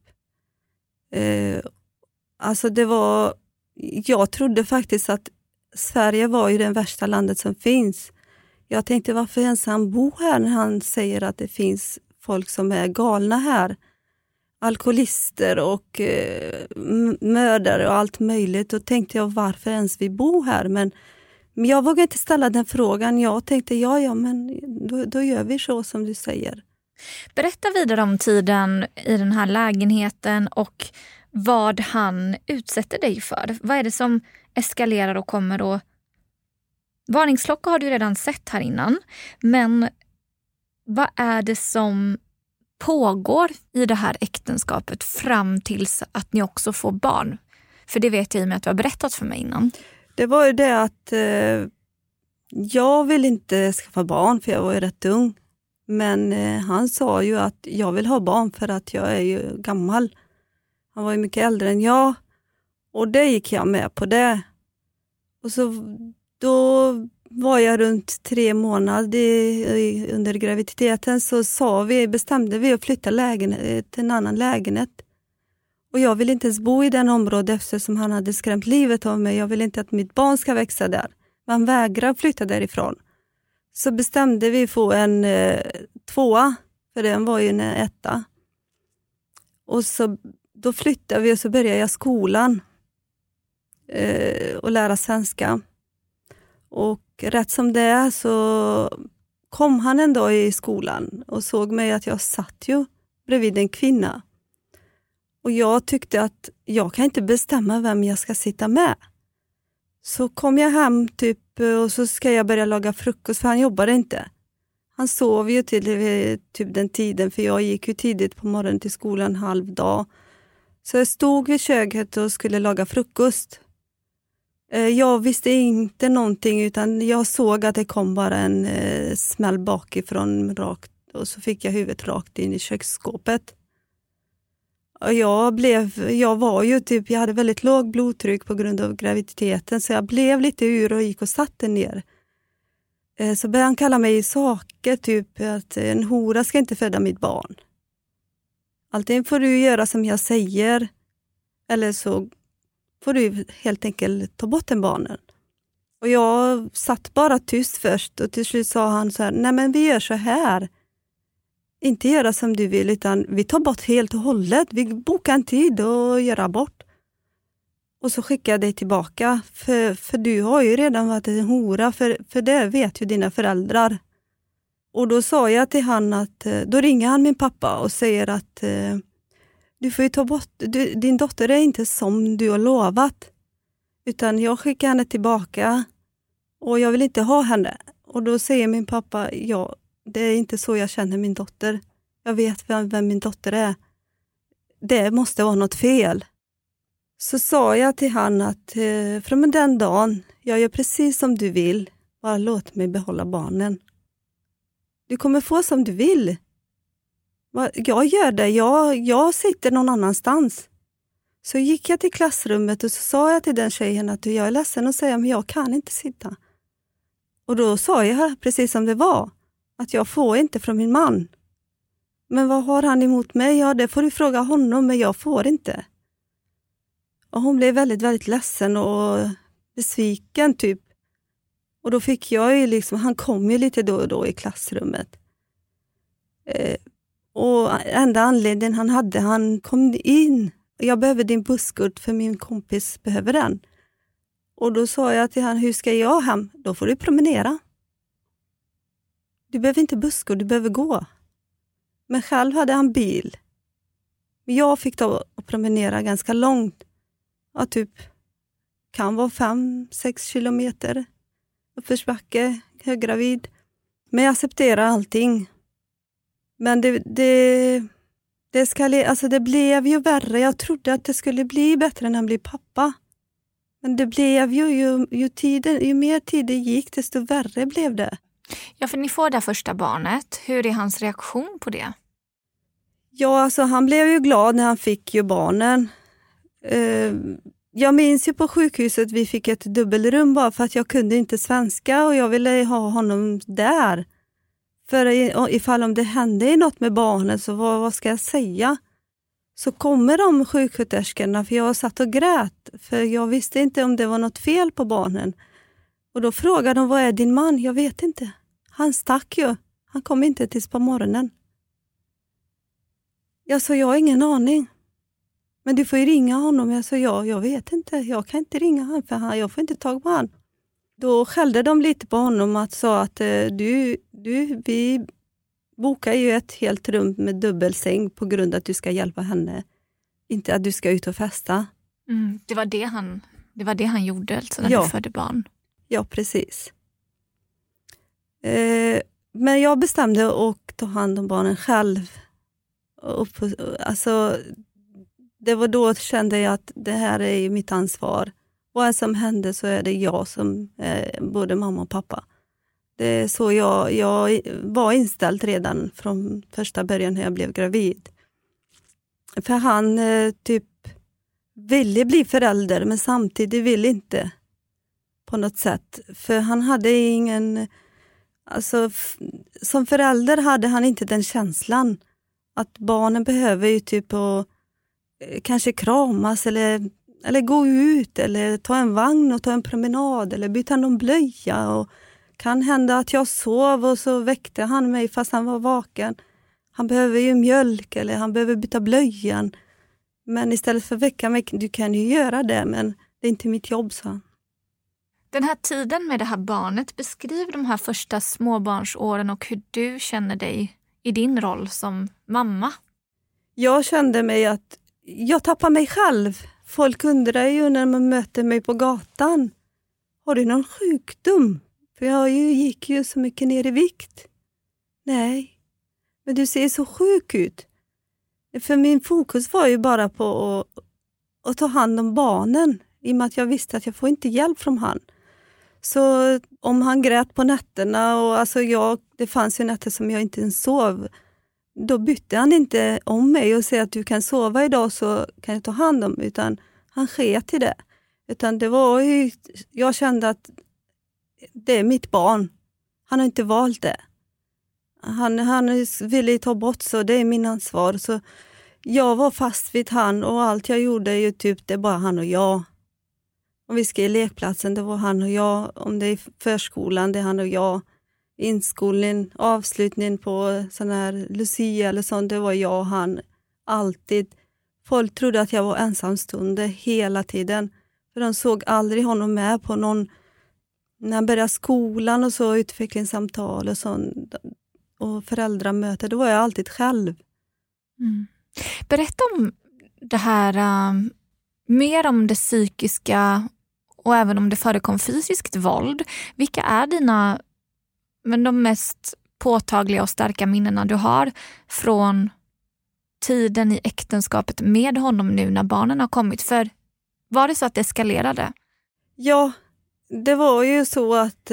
Alltså jag trodde faktiskt att Sverige var ju det värsta landet som finns. Jag tänkte varför ens han bo här när han säger att det finns folk som är galna här. Alkoholister och mördare och allt möjligt. Då tänkte jag varför ens vi bor här. Men jag vågade inte ställa den frågan. Jag tänkte men då gör vi så som du säger. Berätta vidare om tiden i den här lägenheten och vad han utsätter dig för. Vad är det som eskalerar och kommer och... Varningsklocka har du redan sett här innan. Men vad är det som pågår i det här äktenskapet fram tills att ni också får barn? För det vet jag i och med att du har berättat för mig innan. Det var ju det att jag vill inte skaffa barn för jag var ju rätt ung. Men han sa ju att jag vill ha barn för att jag är ju gammal. Han var ju mycket äldre än jag. Och det gick jag med på det. Och så då var jag runt 3 månader under graviditeten så bestämde vi att flytta till en annan lägenhet. Och jag vill inte ens bo i den området eftersom han hade skrämt livet av mig. Jag vill inte att mitt barn ska växa där. Man vägrar flytta därifrån. Så bestämde vi få en 2, för den var ju en 1. Och då flyttade vi och så började jag skolan och lära svenska. Och rätt som det är så kom han en dag i skolan och såg mig att jag satt ju bredvid en kvinna. Och jag tyckte att jag kan inte bestämma vem jag ska sitta med. Så kom jag hem typ och så ska jag börja laga frukost för han jobbade inte. Han sov ju till typ den tiden för jag gick ju tidigt på morgonen till skolan 30:30. Så jag stod vid köket och skulle laga frukost. Jag visste inte någonting utan jag såg att det kom bara en smäll bakifrån rakt och så fick jag huvudet rakt in i köksskåpet. Och jag var ju typ, jag hade väldigt låg blodtryck på grund av graviditeten så jag blev lite ur och gick och satte ner. Så började han kalla mig saker typ att en hora ska inte föda mitt barn. Allting får du göra som jag säger. eller så får du helt enkelt ta bort den barnen. Och jag satt bara tyst först och till slut sa han så här, nej men vi gör så här. Inte göra som du vill utan vi tar bort helt och hållet. Vi bokar en tid och gör abort. Och så skickar jag dig tillbaka. För du har ju redan varit en hora. För det vet ju dina föräldrar. Och då sa jag till han att, då ringer han min pappa och säger att du får ju ta bort, din dotter är inte som du har lovat. Utan jag skickar henne tillbaka och jag vill inte ha henne. Och då säger min pappa, ja, det är inte så jag känner min dotter. Jag vet vem min dotter är. Det måste vara något fel. Så sa jag till han att från den dagen, jag gör precis som du vill. Bara låt mig behålla barnen. Du kommer få som du vill. Jag gör det, jag sitter någon annanstans. Så gick jag till klassrummet och så sa jag till den tjejen att jag är ledsen och säga men jag kan inte sitta. Och då sa jag precis som det var. Att jag får inte från min man. Men vad har han emot mig? Ja, det får du fråga honom, men jag får inte. Och hon blev väldigt, väldigt ledsen och besviken typ. Och då fick jag ju liksom, han kom ju lite då och då i klassrummet. Och enda anledningen han kom in. Jag behöver din busskort för min kompis behöver den. Och då sa jag till han, hur ska jag hem? Då får du promenera. Du behöver inte busskort, du behöver gå. Men själv hade han bil. Jag fick då promenera ganska långt. Ja, typ kan vara 5-6 kilometer. Uppförsbacke, höggravid. Men jag accepterar allting. Men det blev ju värre. Jag trodde att det skulle bli bättre när han blev pappa. Men det blev ju mer tid det gick, desto värre blev det. Ja, för ni får det första barnet. Hur är hans reaktion på det? Ja, alltså han blev ju glad när han fick ju barnen. Jag minns ju på sjukhuset vi fick ett dubbelrum bara för att jag kunde inte svenska och jag ville ha honom där. För ifall om det hände något med barnet så vad ska jag säga? Så kommer de sjuksköterskorna, för jag satt och grät. För jag visste inte om det var något fel på barnen. Och då frågade de, vad är din man? Jag vet inte. Han stack ju. Han kom inte tills på morgonen. Jag sa, jag har ingen aning. Men du får ju ringa honom. Jag sa, jag vet inte. Jag kan inte ringa honom för jag får inte tag på honom. Då skällde de lite på honom och sa att vi bokar ju ett helt rum med dubbelsäng på grund av att du ska hjälpa henne. Inte att du ska ut och festa. Mm, det var det han gjorde alltså när du födde barn. Ja, precis. Men jag bestämde att ta hand om barnen själv. Alltså, det var då kände jag att det här är mitt ansvar. Vad som hände så är det jag som är både mamma och pappa. Det är så jag var inställd redan från första början när jag blev gravid. För han typ ville bli förälder men samtidigt ville inte på något sätt. För han hade ingen... Alltså, som förälder hade han inte den känslan att barnen behöver ju typ att kanske kramas eller gå ut eller ta en vagn och ta en promenad eller byta någon blöja. Och kan hända att jag sov och så väckte han mig fast han var vaken. Han behöver ju mjölk eller han behöver byta blöjan. Men istället för att väcka mig, du kan ju göra det men det är inte mitt jobb, så han. Den här tiden med det här barnet, beskriv de här första småbarnsåren och hur du känner dig i din roll som mamma. Jag kände mig att jag tappar mig själv. Folk undrar ju när man möter mig på gatan. Har du någon sjukdom? För jag gick ju så mycket ner i vikt. Nej, men du ser så sjuk ut. För min fokus var ju bara på att ta hand om barnen. I och med att jag visste att jag får inte hjälp från han. Så om han grät på nätterna och alltså det fanns ju nätter som jag inte ens sov. Då bytte han inte om mig och sa att du kan sova idag så kan jag ta hand om. Utan han sket i det. Utan det var ju, jag kände att det är mitt barn. Han har inte valt det. Han ville ta bort så det är min ansvar. Så jag var fast vid han och allt jag gjorde är ju typ, det är bara han och jag. Om vi ska i lekplatsen, det var han och jag. Om det är förskolan, det är han och jag. Inskolning, avslutning på sån här Lucia eller sånt, det var jag och han. Alltid. Folk trodde att jag var ensamstående hela tiden. För de såg aldrig honom med på någon, när han började skolan och så, utvecklingssamtal och sånt. Och föräldramöte, då var jag alltid själv. Mm. Berätta om det här, mer om det psykiska och även om det förekom fysiskt våld. Vilka är de mest påtagliga och starka minnena du har från tiden i äktenskapet med honom nu när barnen har kommit? För var det så att det eskalerade? Ja, det var ju så att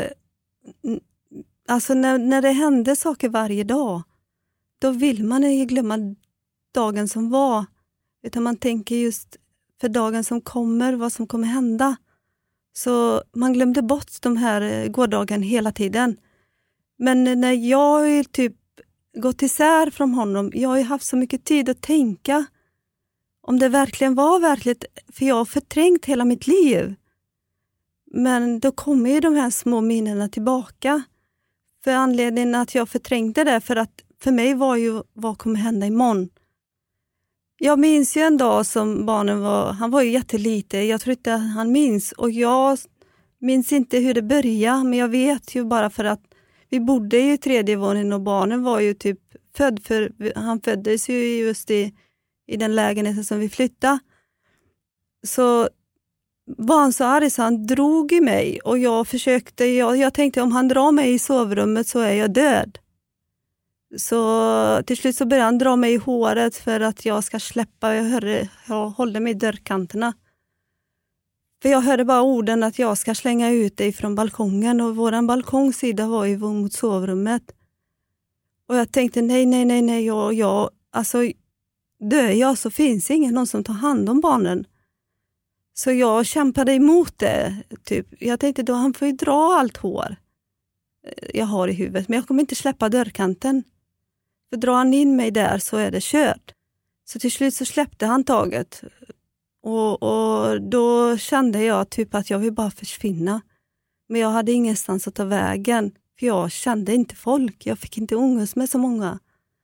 alltså när det hände saker varje dag, då vill man ju glömma dagen som var. Utan man tänker just för dagen som kommer, vad som kommer hända. Så man glömde bort de här gårdagen hela tiden. Men när jag typ gått isär från honom, jag har ju haft så mycket tid att tänka om det verkligen var verkligt, för jag har förträngt hela mitt liv. Men då kommer ju de här små minnena tillbaka. För anledningen att jag förträngde det, för att för mig var ju, vad kommer hända imorgon? Jag minns ju en dag som barnen han var ju jättelite, jag tror inte han minns. Och jag minns inte hur det började, men jag vet ju bara för att vi bodde i 3:e våningen och barnen var ju typ han föddes ju just i den lägenheten som vi flyttade. Så var han så arg så han drog i mig och jag tänkte om han drar mig i sovrummet så är jag död. Så till slut så började han dra mig i håret för att jag ska släppa. Jag hållde mig i dörrkanterna. För jag hörde bara orden att jag ska slänga ut dig från balkongen. Och våran balkongsida var ju mot sovrummet. Och jag tänkte nej. Alltså dör jag så finns någon som tar hand om barnen. Så jag kämpade emot det. Typ. Jag tänkte då han får ju dra allt hår jag har i huvudet. Men jag kommer inte släppa dörrkanten. För drar han in mig där så är det kört. Så till slut så släppte han taget. Och då kände jag typ att jag vill bara försvinna. Men jag hade ingenstans att ta vägen. För jag kände inte folk. Jag fick inte umgås med så många.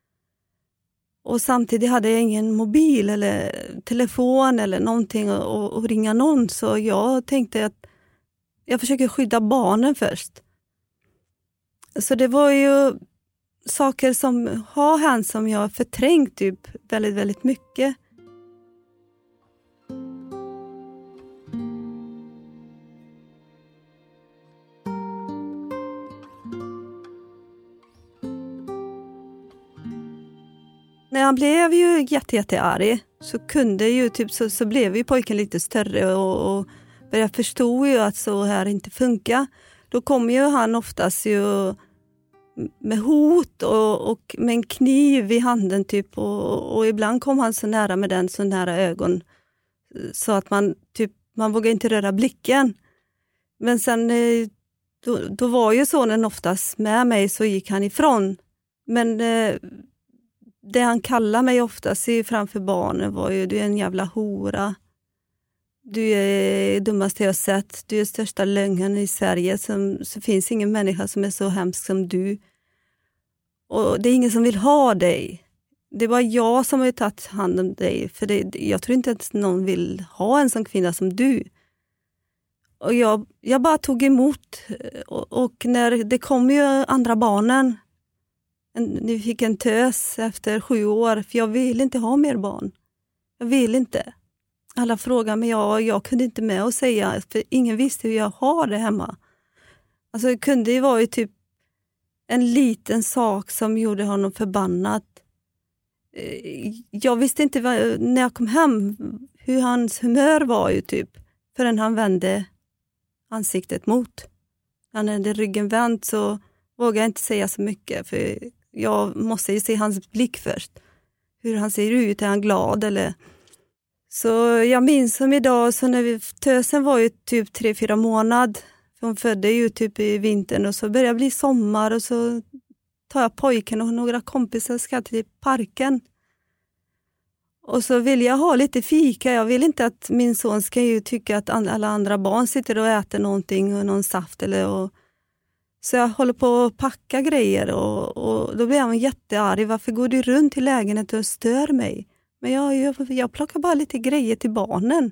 Och samtidigt hade jag ingen mobil eller telefon eller någonting och ringa någon. Så jag tänkte att jag försöker skydda barnen först. Så det var ju saker som har hänt som jag har förträngt typ väldigt, väldigt mycket. När han blev ju jättearg så kunde ju typ så blev ju pojken lite större och började förstå ju att så här inte funkar. Då kom ju han oftast ju med hot och med en kniv i handen typ och ibland kom han så nära med den så nära ögon så att man vågade inte röra blicken. Men sen då var ju sonen oftast med mig så gick han ifrån. Men det han kallade mig oftast framför barnen var ju du är en jävla hora. Du är dummaste jag sett. Du är största lögnen i Sverige. Så finns ingen människa som är så hemsk som du. Och det är ingen som vill ha dig. Det var jag som har tagit hand om dig. För jag tror inte att någon vill ha en sån kvinna som du. Och jag bara tog emot. Och när det kom ju andra barnen. Ni fick en tös efter 7 år. För jag vill inte ha mer barn. Jag vill inte. Alla frågade men jag kunde inte med att säga. För ingen visste hur jag har det hemma. Alltså det kunde ju vara typ en liten sak som gjorde honom förbannad. Jag visste inte när jag kom hem hur hans humör var ju typ. Förrän han vände ansiktet mot. Han hade ryggen vänt så vågade jag inte säga så mycket. För jag måste ju se hans blick först. Hur han ser ut, är han glad eller... Så jag minns som idag, så när tösen var ju typ 3-4 månader. Hon födde ju typ i vintern och så började det bli sommar och så tar jag pojken och några kompisar ska till parken. Och så vill jag ha lite fika. Jag vill inte att min son ska ju tycka att alla andra barn sitter och äter någonting och någon saft. Så jag håller på att packa grejer och då blir han jättearg. Varför går du runt i lägenheten och stör mig? Men jag plockar bara lite grejer till barnen.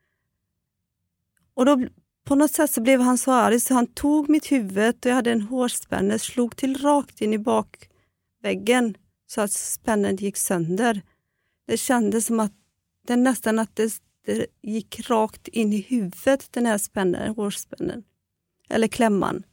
Och då på något sätt så blev han så arg så han tog mitt huvud och jag hade en hårspänne, slog till rakt in i bakväggen så att spännen gick sönder. Det kändes som att det gick rakt in i huvudet, den här hårspännen. Eller klämman.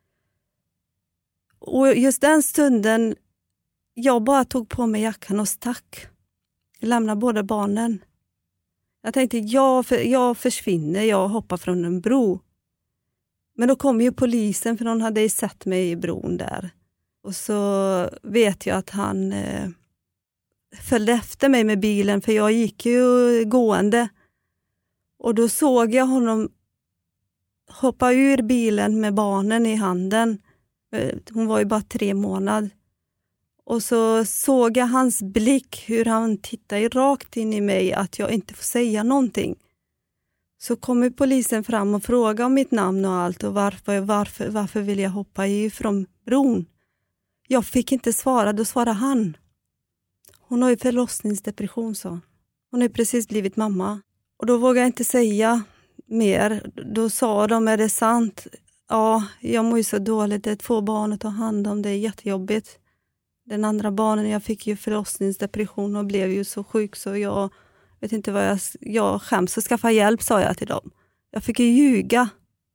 Och just den stunden, jag bara tog på mig jackan och stack. Jag lämnade båda barnen. Jag tänkte, jag försvinner, jag hoppar från en bro. Men då kom ju polisen för de hade ju sett mig i bron där. Och så vet jag att han följde efter mig med bilen för jag gick ju gående. Och då såg jag honom hoppa ur bilen med barnen i handen. Hon var ju bara 3 månader. Och så såg jag hans blick, hur han tittade rakt in i mig, att jag inte får säga någonting. Så kommer polisen fram och frågar om mitt namn och allt och varför vill jag hoppa ifrån bron. Jag fick inte svara, då svarade han. Hon har ju förlossningsdepression, så. Hon har ju precis blivit mamma. Och då vågade jag inte säga mer. Då sa de, är det sant? Ja, jag mår ju så dåligt, det är 2 barn att ta hand om, det är jättejobbigt. Den andra barnen, jag fick ju förlossningsdepression och blev ju så sjuk så jag vet inte vad jag skäms att skaffa hjälp, sa jag till dem. Jag fick ju ljuga.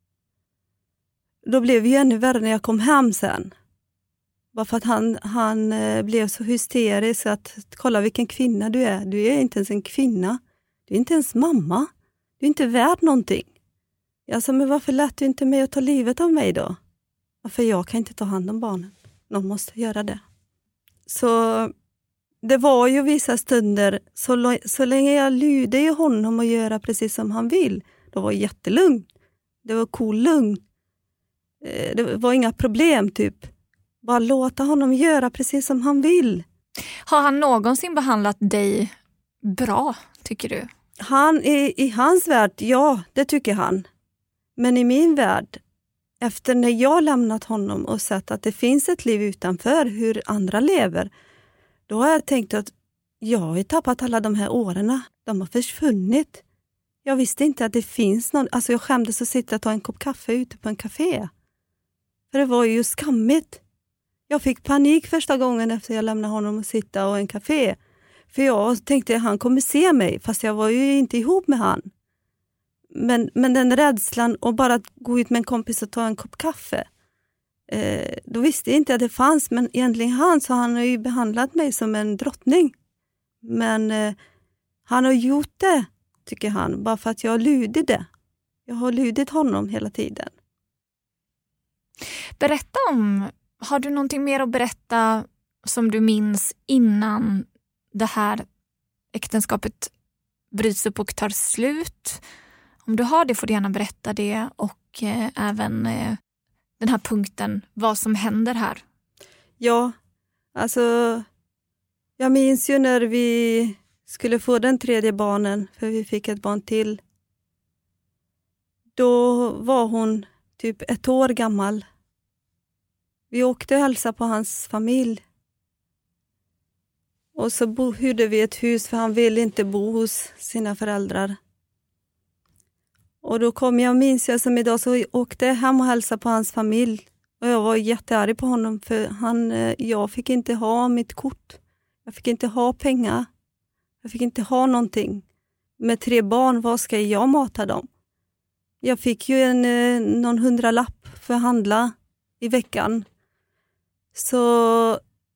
Då blev det ju ännu värre när jag kom hem sen. Bara för att han blev så hysterisk att kolla vilken kvinna du är. Du är inte ens en kvinna. Du är inte ens mamma. Du är inte värd någonting. Jag sa, men varför lät du inte mig att ta livet av mig då? Varför jag kan inte ta hand om barnen. Någon måste göra det. Så det var ju vissa stunder, så länge jag lydde ju honom och göra precis som han vill. Det var jättelugnt. Det var lugn. Det var inga problem typ. Bara låta honom göra precis som han vill. Har han någonsin behandlat dig bra, tycker du? I hans värld, ja, det tycker han. Men i min värld, efter när jag lämnat honom och sett att det finns ett liv utanför hur andra lever, då har jag tänkt att jag har tappat alla de här åren. De har försvunnit. Jag visste inte att det finns någon. Alltså jag skämdes att sitta och ta en kopp kaffe ute på en café. För det var ju skammigt. Jag fick panik första gången efter jag lämnade honom och sitta och en café. För jag tänkte att han kommer se mig, fast jag var ju inte ihop med han. Men den rädslan och bara att gå ut med en kompis och ta en kopp kaffe. Då visste jag inte att det fanns, men egentligen så han har ju behandlat mig som en drottning. Men han har gjort det, tycker han, bara för att jag lydde det. Jag har lydit honom hela tiden. Berätta har du någonting mer att berätta som du minns innan det här äktenskapet bryts upp och tar slut? Om du har det får du gärna berätta det, och även den här punkten, vad som händer här. Ja, alltså jag minns ju när vi skulle få den 3:e barnen, för vi fick ett barn till. Då var hon typ 1 år gammal. Vi åkte och hälsade på hans familj. Och så hyrde vi ett hus, för han ville inte bo hos sina föräldrar. Och då kom jag, minns jag som idag, så åkte jag hem och hälsade på hans familj. Och jag var jättearg på honom, för jag fick inte ha mitt kort. Jag fick inte ha pengar. Jag fick inte ha någonting. Med 3 barn, vad ska jag mata dem? Jag fick ju någon 100-lapp för att handla i veckan. Så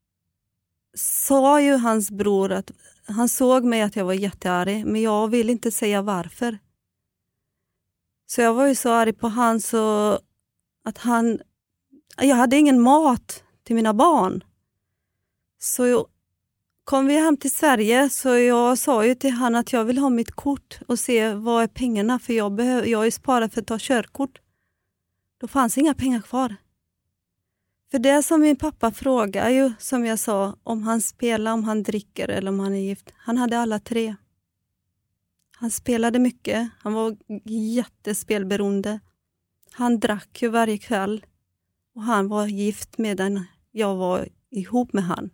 sa ju hans bror att han såg mig att jag var jättearg, men jag ville inte säga varför. Så jag var ju så arg på han så att jag hade ingen mat till mina barn. Så kom vi hem till Sverige, så jag sa ju till han att jag vill ha mitt kort och se vad är pengarna, för jag är ju sparad för att ta körkort. Då fanns inga pengar kvar. För det som min pappa frågar ju, som jag sa, om han spelar, om han dricker eller om han är gift. Han hade alla 3. Han spelade mycket. Han var jättespelberoende. Han drack ju varje kväll. Och han var gift medan jag var ihop med han.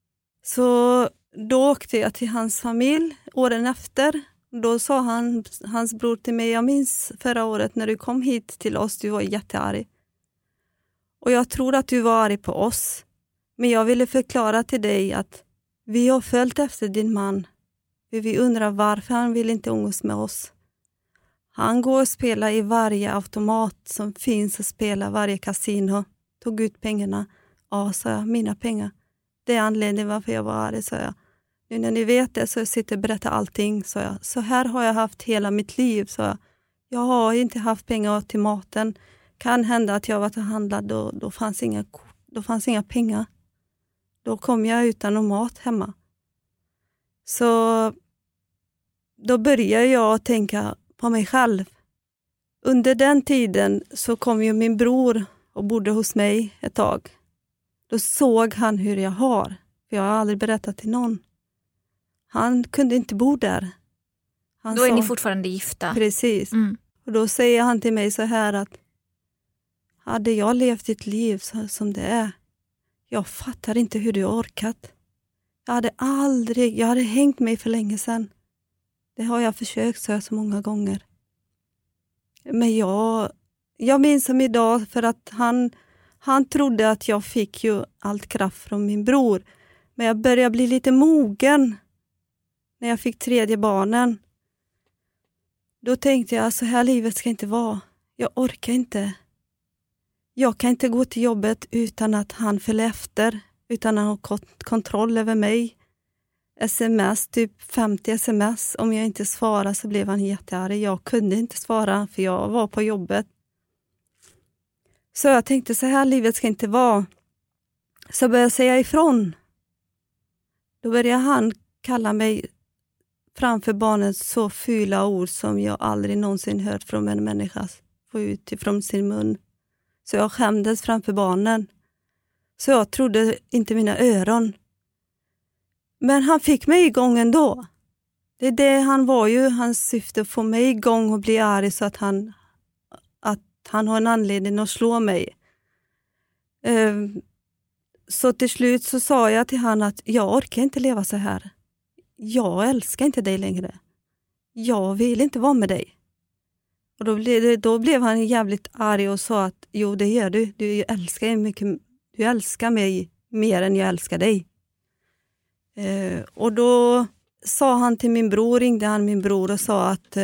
Så då åkte jag till hans familj åren efter. Då sa hans bror till mig, jag minns förra året när du kom hit till oss, du var jättearg. Och jag tror att du var arg på oss. Men jag ville förklara till dig att vi har följt efter din man. För vi undrar varför han vill inte umgås med oss. Han går och spelar i varje automat som finns och spelar, varje kasino. Tog ut pengarna. Ja, sa jag, mina pengar. Det är anledningen varför jag var arg, sa jag. Nu när ni vet det så jag sitter och berättar allting, sa jag. Så här har jag haft hela mitt liv, sa jag. Jag har inte haft pengar till maten. Kan hända att jag var och handlade och då fanns inga pengar. Då kom jag utan någon mat hemma. Så då började jag tänka på mig själv. Under den tiden så kom ju min bror och bodde hos mig ett tag. Då såg han hur jag har. För jag har aldrig berättat till någon. Han kunde inte bo där. Då är ni fortfarande gifta. Precis. Och då säger han till mig så här att hade jag levt ett liv som det är. Jag fattar inte hur du har orkat. Jag hade hängt mig för länge sedan. Det har jag försökt så många gånger. Men jag minns som idag för att han trodde att jag fick ju allt kraft från min bror. Men jag började bli lite mogen när jag fick 3:e barnen. Då tänkte jag, så här livet ska inte vara. Jag orkar inte. Jag kan inte gå till jobbet utan att han följer efter. Utan att ha kontroll över mig. SMS, typ 50 sms. Om jag inte svarar så blev han jättearg. Jag kunde inte svara för jag var på jobbet. Så jag tänkte, så här livet ska inte vara. Så började jag säga ifrån. Då började han kalla mig framför barnet så fula ord som jag aldrig någonsin hört från en människa få ut ifrån sin mun. Så jag skämdes framför barnen. Så jag trodde inte mina öron. Men han fick mig igång ändå. Det är det han var ju, hans syfte att få mig igång och bli arg så att han har en anledning att slå mig. Så till slut så sa jag till han att jag orkar inte leva så här. Jag älskar inte dig längre. Jag vill inte vara med dig. Och då blev han jävligt arg och sa att jo, det gör du. Du älskar mig mer än jag älskar dig. Och då sa han till ringde han min bror och sa att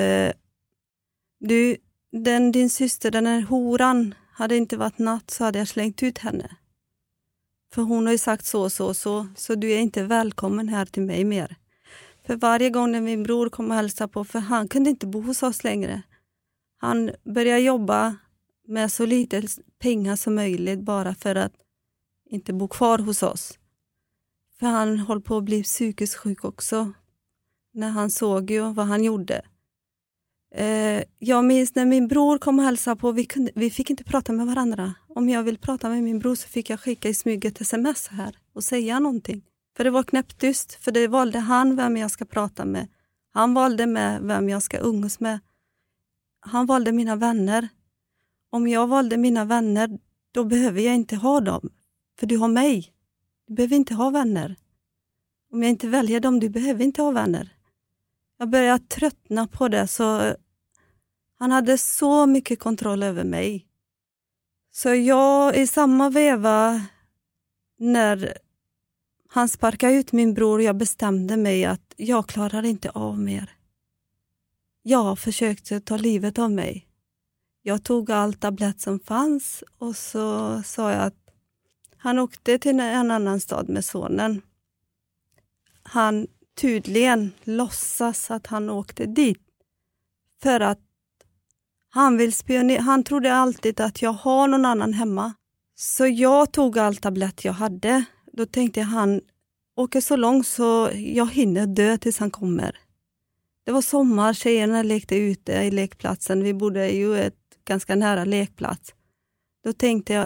din syster, den här horan, hade inte varit natt så hade jag slängt ut henne. För hon har ju sagt så du är inte välkommen här till mig mer. För varje gång när min bror kom och hälsade på, för han kunde inte bo hos oss längre. Han började jobba med så lite pengar som möjligt bara för att inte bo kvar hos oss. För han höll på att bli psykiskt sjuk också. När han såg ju vad han gjorde. Jag minns när min bror kom och hälsade på. Vi fick inte prata med varandra. Om jag vill prata med min bror så fick jag skicka i smyg ett sms här. Och säga någonting. För det var knäpptyst. För det valde han vem jag ska prata med. Han valde med vem jag ska umgås med. Han valde mina vänner. Om jag valde mina vänner, då behöver jag inte ha dem. För du har mig. Du behöver inte ha vänner. Om jag inte väljer dem, du behöver inte ha vänner. Jag började tröttna på det, så han hade så mycket kontroll över mig. Så jag i samma veva när han sparkade ut min bror, jag bestämde mig att jag klarar inte av mer. Jag försökte ta livet av mig. Jag tog allt tablett som fanns och så sa jag att han åkte till en annan stad med sonen. Han tydligen låtsas att han åkte dit. För att han vill spionera. Han trodde alltid att jag har någon annan hemma. Så jag tog allt tablett jag hade. Då tänkte jag han åker så långt så jag hinner dö tills han kommer. Det var sommar, tjejerna lekte ute i lekplatsen. Vi bodde ju ett ganska nära lekplats. Då tänkte jag,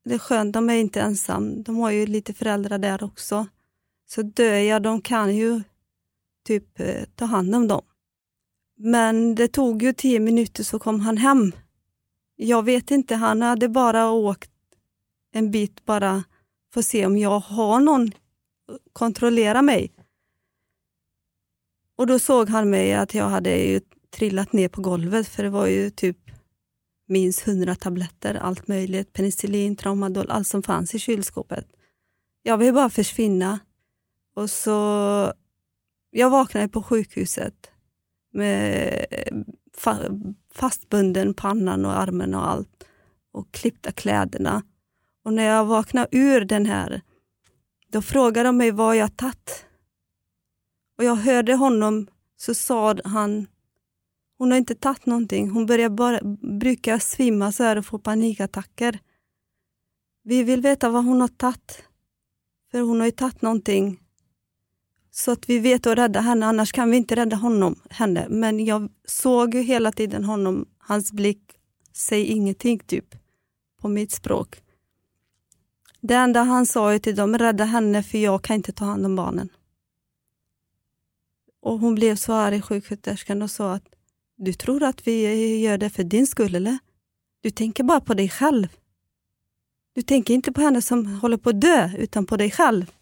det är skönt, de är inte ensam. De har ju lite föräldrar där också. Så dör jag, de kan ju typ ta hand om dem. Men det tog ju 10 minuter så kom han hem. Jag vet inte, han hade bara åkt en bit bara för att se om jag har någon kontrollera mig. Och då såg han mig att jag hade ju trillat ner på golvet, för det var ju typ minst 100 tabletter, allt möjligt, penicillin, Tramadol, allt som fanns i kylskåpet. Jag ville bara försvinna. Och så jag vaknade på sjukhuset med fastbunden pannan och armen och allt och klippta kläderna. Och när jag vaknade ur den här, då frågade de mig vad jag tagit. Och jag hörde honom, så sa han, hon har inte tagit någonting. Hon brukar svimma så här och få panikattacker. Vi vill veta vad hon har tagit. För hon har ju tagit någonting. Så att vi vet att rädda henne, annars kan vi inte rädda henne. Men jag såg ju hela tiden honom, hans blick, säg ingenting typ på mitt språk. Det enda han sa ju till dem, rädda henne för jag kan inte ta hand om barnen. Och hon blev så arg, sjuksköterskan, och sa att du tror att vi gör det för din skull, eller? Du tänker bara på dig själv. Du tänker inte på henne som håller på att dö, utan på dig själv.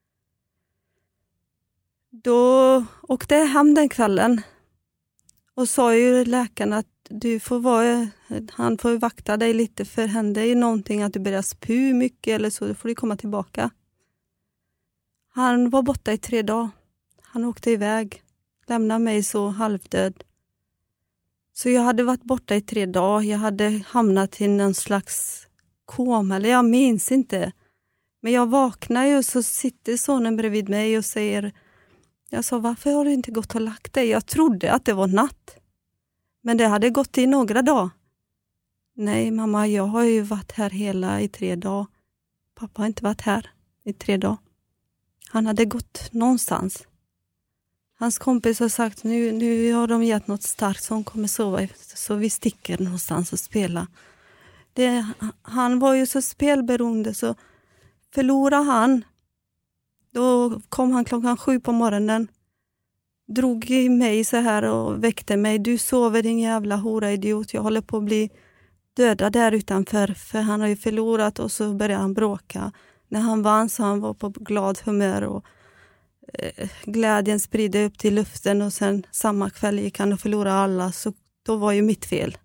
Då åkte jag hem den kvällen och sa ju läkaren att han får vakta dig lite, för händer ju någonting att du börjar spy mycket eller så, då får du komma tillbaka. Han var borta i 3 dagar. Han åkte iväg, lämnade mig så halvdöd. Så jag hade varit borta i 3 dagar. Jag hade hamnat i någon slags koma, eller jag minns inte. Men jag vaknar ju, så sitter sonen bredvid mig och säger, jag sa, varför har du inte gått och lagt dig? Jag trodde att det var natt. Men det hade gått i några dagar. Nej mamma, jag har ju varit här i 3 dagar. Pappa har inte varit här i 3 dagar. Han hade gått någonstans. Hans kompis har sagt, nu har de gett något starkt som kommer sova, så vi sticker någonstans och spela. Han var ju så spelberoende, så förlorade han. Då kom han 7:00 på morgonen. Drog i mig så här och väckte mig. Du sover din jävla hora idiot. Jag håller på att bli dödad där utanför. För han har ju förlorat, och så började han bråka. När han vann så han var på glad humör och glädjen spridde upp till luften. Och sen samma kväll gick han och förlorade alla. Så då var ju mitt fel.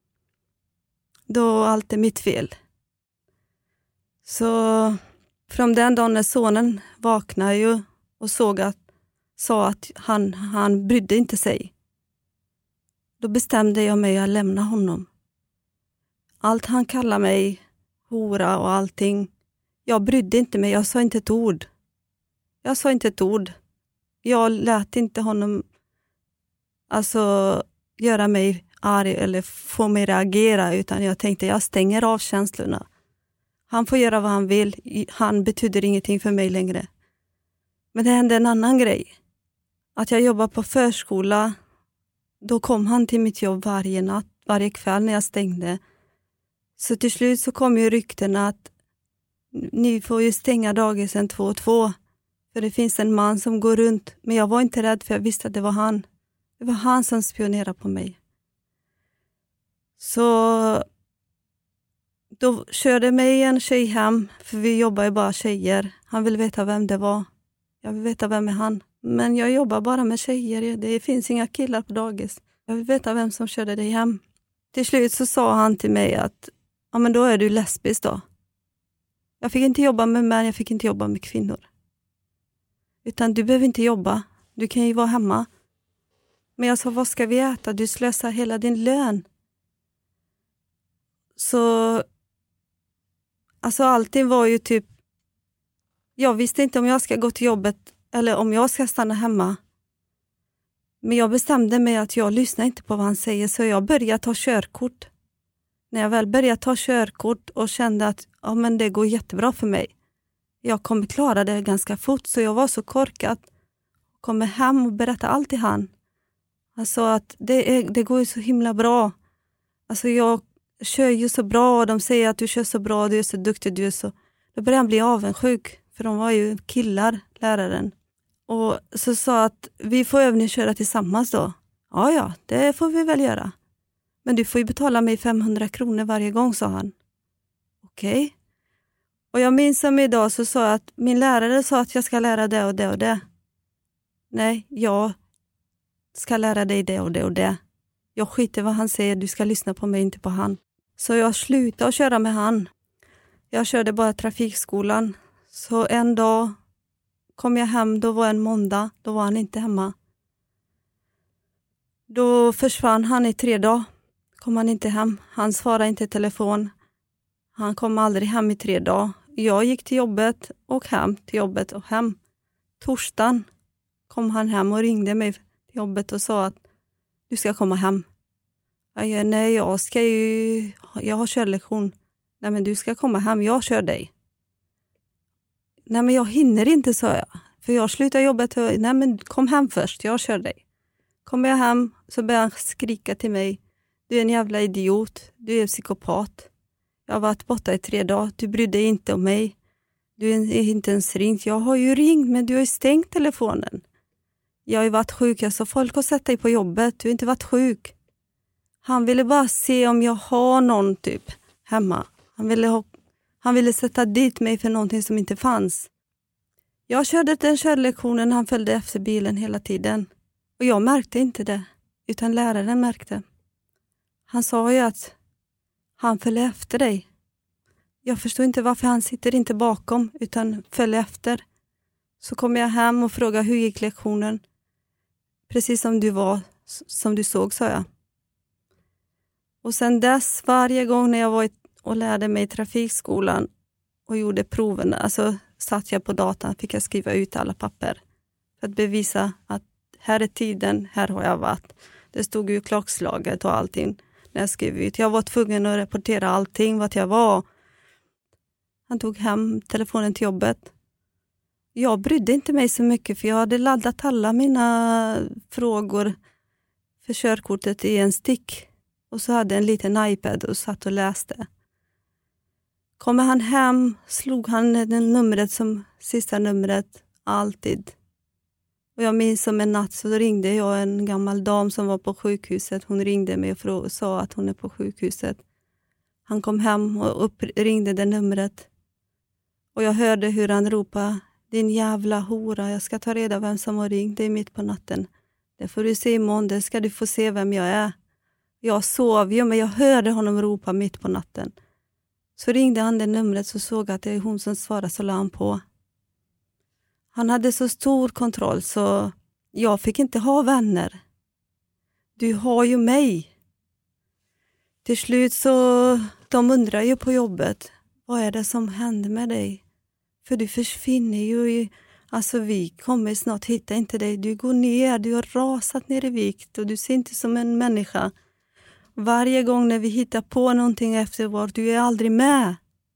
Då allt är mitt fel. Så från den dagen när sonen vaknade ju och sa att han brydde inte sig. Då bestämde jag mig att lämna honom. Allt han kallade mig, hora och allting. Jag brydde inte mig, jag sa inte ett ord. Jag lät inte honom göra mig arg eller få mig reagera, utan jag tänkte, jag stänger av känslorna. Han får göra vad han vill, han betyder ingenting för mig längre. Men det hände en annan grej. Att jag jobbar på förskola, då kom han till mitt jobb varje kväll när jag stängde. Så till slut så kom ju ryktena att ni får ju stänga dagisen 2 och 2. För det finns en man som går runt. Men jag var inte rädd, för jag visste att det var han. Det var han som spionerade på mig. Så då körde mig en tjej hem, för vi jobbar ju bara tjejer. Han ville veta vem det var. Jag vill veta vem är han. Men jag jobbar bara med tjejer. Det finns inga killar på dagis. Jag vill veta vem som körde dig hem. Till slut så sa han till mig att ja, men då är du lesbisk då. Jag fick inte jobba med män, jag fick inte jobba med kvinnor. Utan du behöver inte jobba. Du kan ju vara hemma. Men jag sa, vad ska vi äta? Du slösar hela din lön. Så allting var ju typ, jag visste inte om jag ska gå till jobbet eller om jag ska stanna hemma. Men jag bestämde mig att jag lyssnar inte på vad han säger, så jag började ta körkort. När jag väl började ta körkort och kände att ja, men det går jättebra för mig. Jag kommer klara det ganska fort, så jag var så korkad. Kommer hem och berättar allt till han. Alltså att det går ju så himla bra. Alltså jag kör ju så bra. De säger att du kör så bra, du är så duktig, du är så... Då började han bli avundsjuk. För de var ju killar, läraren. Och så sa att vi får övningsköra tillsammans då. Ja, det får vi väl göra. Men du får ju betala mig 500 kronor varje gång, sa han. Okej. Och jag minns som idag så sa jag att min lärare sa att jag ska lära det och det och det. Nej, jag ska lära dig det och det och det. Jag skiter vad han säger, du ska lyssna på mig, inte på han. Så jag slutade att köra med han. Jag körde bara trafikskolan. Så en dag kom jag hem, då var en måndag, då var han inte hemma. Då försvann han i 3 dagar. Kom han inte hem. Han svarade inte i telefon. Han kom aldrig hem i 3 dagar. Jag gick till jobbet och hem, till jobbet och hem. Torsdagen kom han hem och ringde mig till jobbet och sa att du ska komma hem. Nej, jag har körlektion. Nej, men du ska komma hem, jag kör dig. Nej, men jag hinner inte, sa jag. För jag slutar jobbet. Nej, men kom hem först, jag kör dig. Kommer jag hem så börjar han skrika till mig. Du är en jävla idiot, du är psykopat. Jag har varit borta i 3 dagar, du brydde dig inte om mig. Du är inte ens ringt. Jag har ju ringt, men du har ju stängt telefonen. Jag har ju varit sjuk, jag sa folk har sett dig på jobbet, du har inte varit sjuk. Han ville bara se om jag har någon typ hemma. Han ville sätta dit mig för någonting som inte fanns. Jag körde den körlektionen, han följde efter bilen hela tiden. Och jag märkte inte det, utan läraren märkte. Han sa ju att han följde efter dig. Jag förstår inte varför han sitter inte bakom utan följer efter. Så kom jag hem och frågade hur gick lektionen. Precis som du var, som du såg, sa jag. Och sen dess, varje gång när jag var och lärde mig i trafikskolan och gjorde proven, alltså satt jag på datan, fick jag skriva ut alla papper. För att bevisa att här är tiden, här har jag varit. Det stod ju klockslaget och allting när jag skrev ut. Jag var tvungen att rapportera allting, vart jag var. Han tog hem telefonen till jobbet. Jag brydde inte mig så mycket för jag hade laddat alla mina frågor för körkortet i en stick. Och så hade en liten iPad och satt och läste. Kommer han hem slog han den numret som sista numret alltid. Och jag minns som en natt så ringde jag en gammal dam som var på sjukhuset. Hon ringde mig och sa att hon är på sjukhuset. Han kom hem och ringde det numret. Och jag hörde hur han ropade, din jävla hora, jag ska ta reda vem som har ringt dig mitt på natten. Det får du se imorgon, det ska du få se vem jag är. Jag sov ju, men jag hörde honom ropa mitt på natten. Så ringde han det numret så såg att det är hon som svarade, så la han på. Han hade så stor kontroll så jag fick inte ha vänner. Du har ju mig. Till slut så de undrar ju på jobbet, vad är det som händer med dig? För du försvinner ju. Alltså vi kommer snart hitta inte dig. Du går ner, du har rasat ner i vikt och du ser inte som en människa. Varje gång när vi hittar på någonting efteråt, du är aldrig med.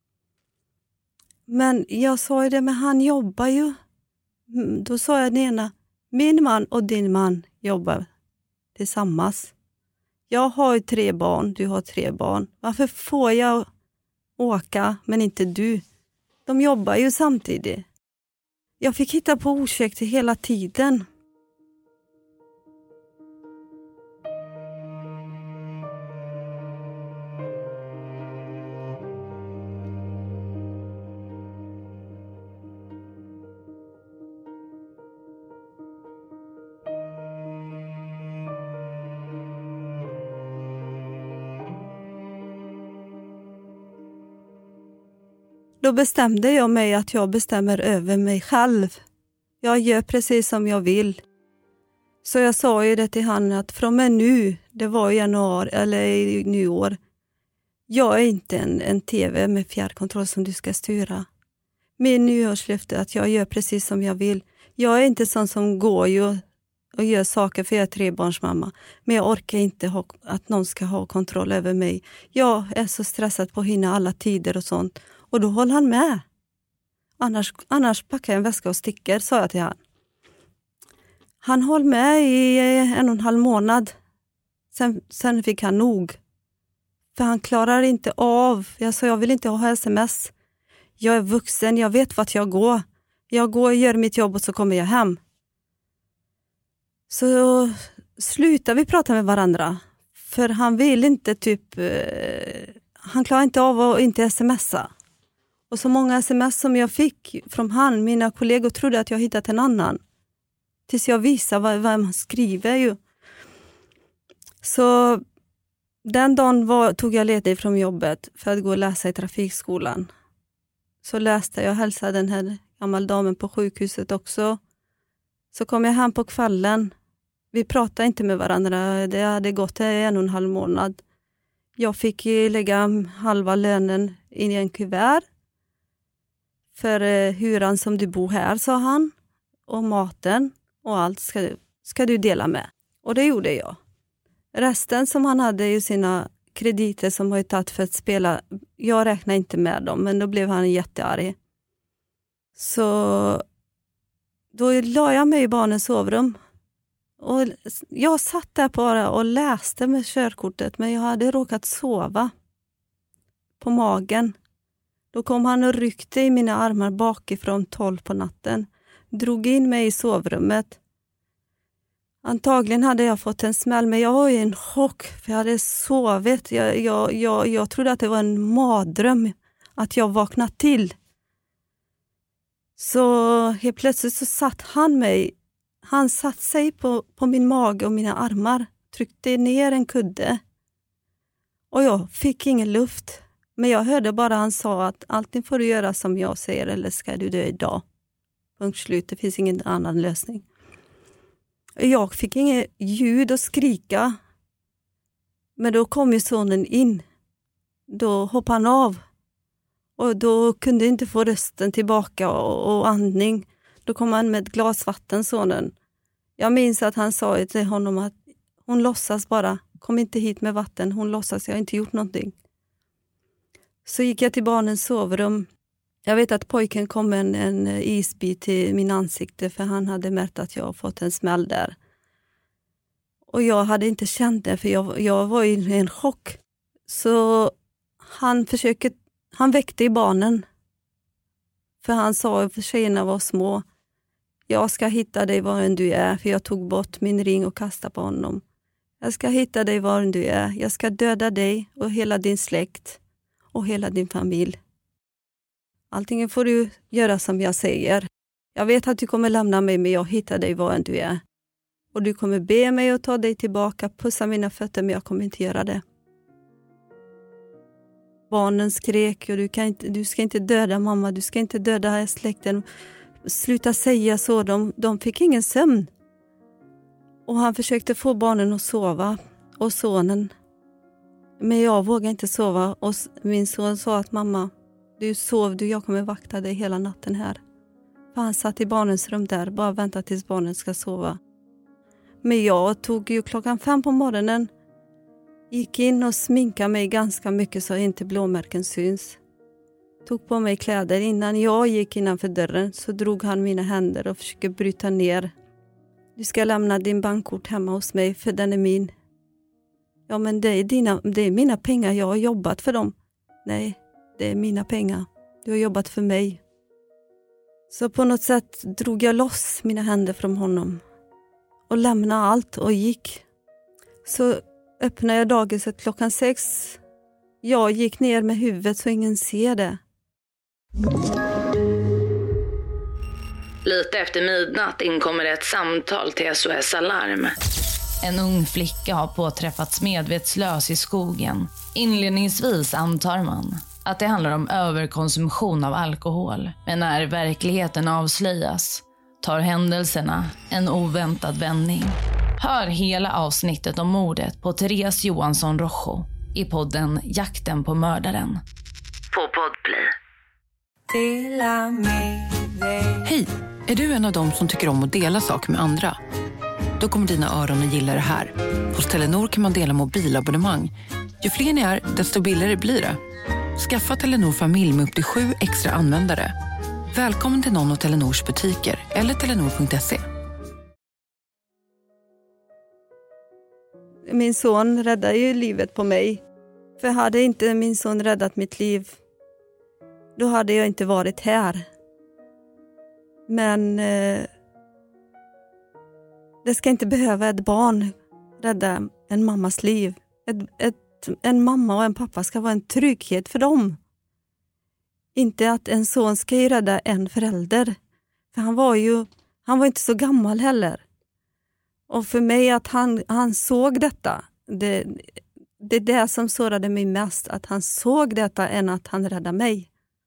Men jag sa ju det, men han jobbar ju. Då sa jag den ena, min man och din man jobbar tillsammans. Jag har ju 3 barn, du har 3 barn. Varför får jag åka men inte du? De jobbar ju samtidigt. Jag fick hitta på ursäkter hela tiden. Då bestämde jag mig att jag bestämmer över mig själv. Jag gör precis som jag vill. Så jag sa ju det till han att från och nu, det var i januari eller i nyår. Jag är inte en tv med fjärrkontroll som du ska styra. Min nyårslöfte är att jag gör precis som jag vill. Jag är inte sån som går ju och gör saker för jag är 3-barnsmamma. Men jag orkar inte att någon ska ha kontroll över mig. Jag är så stressad på att hinna alla tider och sånt. Och då håller han med. Annars packar jag en väska och sticker, sa jag till han. Han höll med i 1,5 månad. Sen fick han nog. För han klarar inte av. Jag sa, jag vill inte ha sms. Jag är vuxen, jag vet vart jag går. Jag går och gör mitt jobb och så kommer jag hem. Så slutar vi prata med varandra. För han vill inte han klarar inte av att inte smsa. Och så många sms som jag fick från han, mina kollegor trodde att jag hittat en annan. Tills jag visar vad man skriver ju. Så den dagen tog jag ledigt från jobbet för att gå och läsa i trafikskolan. Så läste jag, hälsade den här gamla damen på sjukhuset också. Så kom jag hem på kvällen. Vi pratade inte med varandra. Det hade gått 1,5 månad. Jag fick lägga halva lönen in i en kuvert. För hyran som du bor här, sa han. Och maten och allt ska du dela med. Och det gjorde jag. Resten som han hade i sina krediter som har tagit för att spela. Jag räknar inte med dem, men då blev han jättearg. Så då la jag mig i barnens sovrum. Och jag satt där bara och läste med körkortet, men jag hade råkat sova på magen. Då kom han och ryckte i mina armar bakifrån 12 på natten. Drog in mig i sovrummet. Antagligen hade jag fått en smäll, men jag var i en chock för jag hade sovit. Jag trodde att det var en mardröm att jag vaknade till. Så helt plötsligt så satt han satt sig på min mage och mina armar, tryckte ner en kudde. Och jag fick ingen luft. Men jag hörde bara han sa att alltid får du göra som jag säger eller ska du dö idag. Punkt slut, det finns ingen annan lösning. Jag fick inget ljud att skrika. Men då kom ju sonen in. Då hoppade han av. Och då kunde inte få rösten tillbaka och andning. Då kom han med ett glas vatten, sonen. Jag minns att han sa till honom att hon låtsas bara. Kom inte hit med vatten, hon låtsas, jag har inte gjort någonting. Så gick jag till barnens sovrum. Jag vet att pojken kom med en isbit till min ansikte för han hade märkt att jag fått en smäll där. Och jag hade inte känt det för jag var i en chock. Så han väckte i barnen. För han sa för tjejerna var små. Jag ska hitta dig var än du är, för jag tog bort min ring och kastade på honom. Jag ska hitta dig var än du är. Jag ska döda dig och hela din släkt och hela din familj. Allting får du göra som jag säger. Jag vet att du kommer lämna mig, men jag hittar dig var än du är. Och du kommer be mig att ta dig tillbaka, pussa mina fötter, men jag kommer inte göra det. Barnen skrek och du ska inte döda mamma, du ska inte döda släkten. Sluta säga så, de fick ingen sömn. Och han försökte få barnen att sova och sonen. Men jag vågade inte sova och min son sa att mamma, jag kommer vakta dig hela natten här. För han satt i barnens rum där, bara vänta tills barnen ska sova. Men jag tog ju 5:00 på morgonen. Gick in och sminkade mig ganska mycket så inte blåmärken syns. Tog på mig kläder. Innan jag gick innanför dörren så drog han mina händer och försökte bryta ner. Du ska lämna din bankkort hemma hos mig för den är min. Ja, men det är mina pengar, jag har jobbat för dem. Nej, det är mina pengar. Du har jobbat för mig. Så på något sätt drog jag loss mina händer från honom. Och lämnade allt och gick. Så öppnade jag dagiset 6:00. Jag gick ner med huvudet så ingen ser det. Lite efter midnatt inkommer ett samtal till SOS Alarm. En ung flicka har påträffats medvetslös i skogen. Inledningsvis antar man att det handlar om överkonsumtion av alkohol. Men när verkligheten avslöjas tar händelserna en oväntad vändning. Hör hela avsnittet om mordet på Therese Johansson Rojo i podden Jakten på mördaren. På Podplay. Hej, är du en av dem som tycker om att dela saker med andra? Då kommer dina öron att gilla det här. Hos Telenor kan man dela mobilabonnemang. Ju fler ni är, desto billigare blir det. Skaffa Telenor familj med upp till 7 extra användare. Välkommen till någon av Telenors butiker eller telenor.se. Min son räddade ju livet på mig. För hade inte min son räddat mitt liv, då hade jag inte varit här. Men det ska inte behöva ett barn rädda en mammas liv. En mamma och en pappa ska vara en trygghet för dem. Inte att en son ska rädda en förälder. För han var inte så gammal heller. Och för mig att han såg detta, det är det som sårade mig mest. Att han såg detta än att han räddade mig.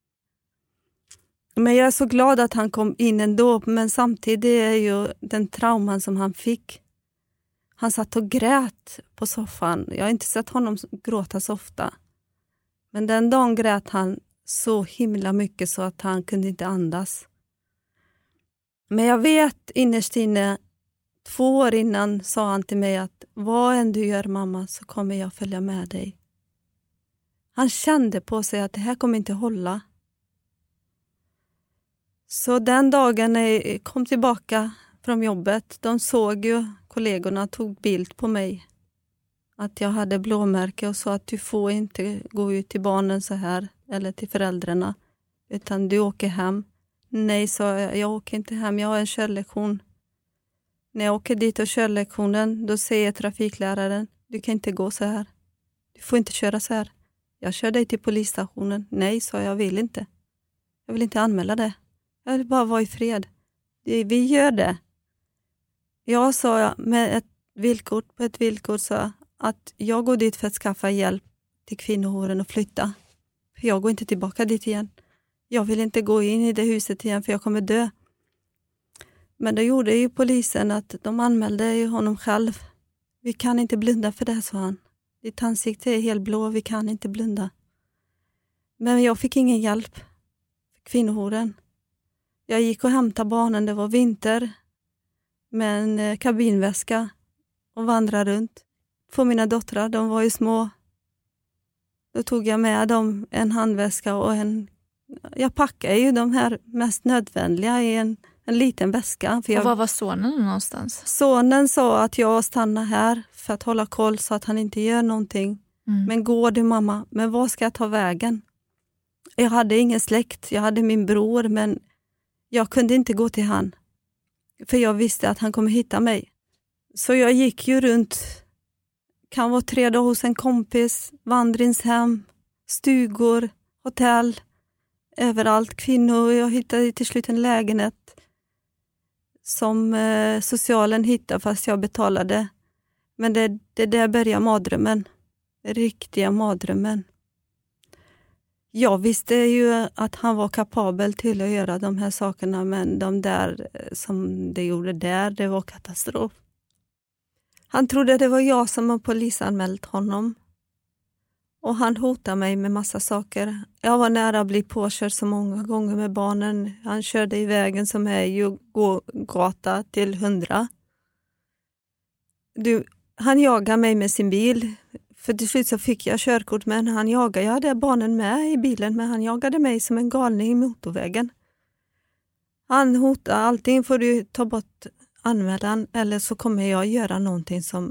Men jag är så glad att han kom in ändå. Men samtidigt är ju den trauman som han fick. Han satt och grät på soffan. Jag har inte sett honom gråta så ofta. Men den dagen grät han så himla mycket så att han kunde inte andas. Men jag vet innerst inne, 2 år innan sa han till mig att vad än du gör mamma så kommer jag följa med dig. Han kände på sig att det här kommer inte hålla. Så den dagen när jag kom tillbaka från jobbet, de såg ju, kollegorna tog bild på mig. Att jag hade blåmärke och sa att du får inte gå ut till barnen så här eller till föräldrarna. Utan du åker hem. Nej, sa jag åker inte hem, jag har en körlektion. När jag åker dit och kör lektionen, då säger trafikläraren, du kan inte gå så här. Du får inte köra så här. Jag kör dig till polisstationen. Nej, sa jag vill inte. Jag vill inte anmäla det. Jag vill bara vara i fred. Vi gör det. Jag sa med ett villkor sa att jag går dit för att skaffa hjälp till kvinnohåren och flytta. För jag går inte tillbaka dit igen. Jag vill inte gå in i det huset igen för jag kommer dö. Men då gjorde ju polisen att de anmälde ju honom själv. Vi kan inte blunda för det, sa han. Ditt ansikte är helt blå, vi kan inte blunda. Men jag fick ingen hjälp. Kvinnohåren. Jag gick och hämtade barnen, det var vinter. Med en kabinväska. Och vandrade runt. 2 mina döttrar, de var ju små. Då tog jag med dem en handväska och jag packade ju de här mest nödvändiga i en liten väska. Och var var sonen någonstans? Sonen sa att jag stannar här för att hålla koll så att han inte gör någonting. Men går du mamma, men vad ska jag ta vägen? Jag hade ingen släkt, jag hade min bror men jag kunde inte gå till han. För jag visste att han kommer hitta mig. Så jag gick ju runt, kan vara 3 dagar hos en kompis, vandringshem, stugor, hotell, överallt. Kvinnor, jag hittade till slut en lägenhet som socialen hittade fast jag betalade. Men det där började mardrömmen. Riktiga mardrömmen. Jag visste ju att han var kapabel till att göra de här sakerna men de där som det gjorde där, det var katastrof. Han trodde det var jag som har polisanmält honom. Och han hotade mig med massa saker. Jag var nära att bli påkörd så många gånger med barnen. Han körde i vägen som är ju gågata till 100. Han jagade mig med sin bil. För till slut så fick jag körkort men han jagade. Jag hade barnen med i bilen men han jagade mig som en galning i motorvägen. Han hotade allting får du ta bort anmälan eller så kommer jag göra någonting som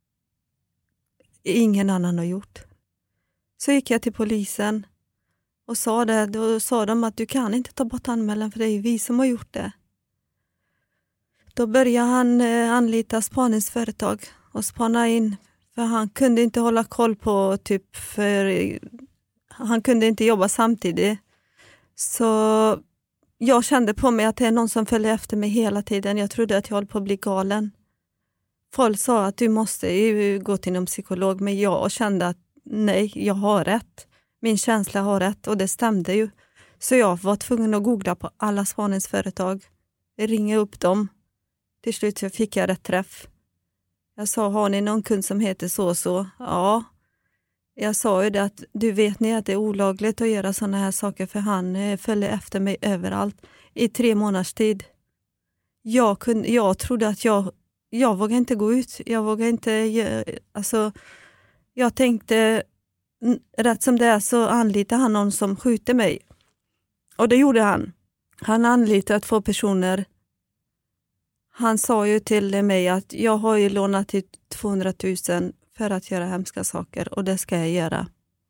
ingen annan har gjort. Så gick jag till polisen och sa det. Då sa de att du kan inte ta bort anmälan för det är ju vi som har gjort det. Då började han anlita spaningsföretag och spana in. För han kunde inte hålla koll på han kunde inte jobba samtidigt. Så jag kände på mig att det är någon som följer efter mig hela tiden. Jag trodde att jag höll på att bli galen. Folk sa att du måste ju gå till en psykolog men jag kände att nej, jag har rätt. Min känsla har rätt och det stämde ju. Så jag var tvungen att googla på alla spaningsföretag. Ringa upp dem. Till slut så fick jag rätt träff. Jag sa, har ni någon kund som heter så och så? Ja. Jag sa ju det att du vet ni att det är olagligt att göra sådana här saker för han följer efter mig överallt i 3 månaders tid. Jag trodde att jag vågade inte gå ut. Jag vågade inte, jag tänkte rätt som det är så anlitade han någon som skjuter mig. Och det gjorde han. Han anlitade 2 personer. Han sa ju till mig att jag har ju lånat till 200 000 för att göra hemska saker och det ska jag göra.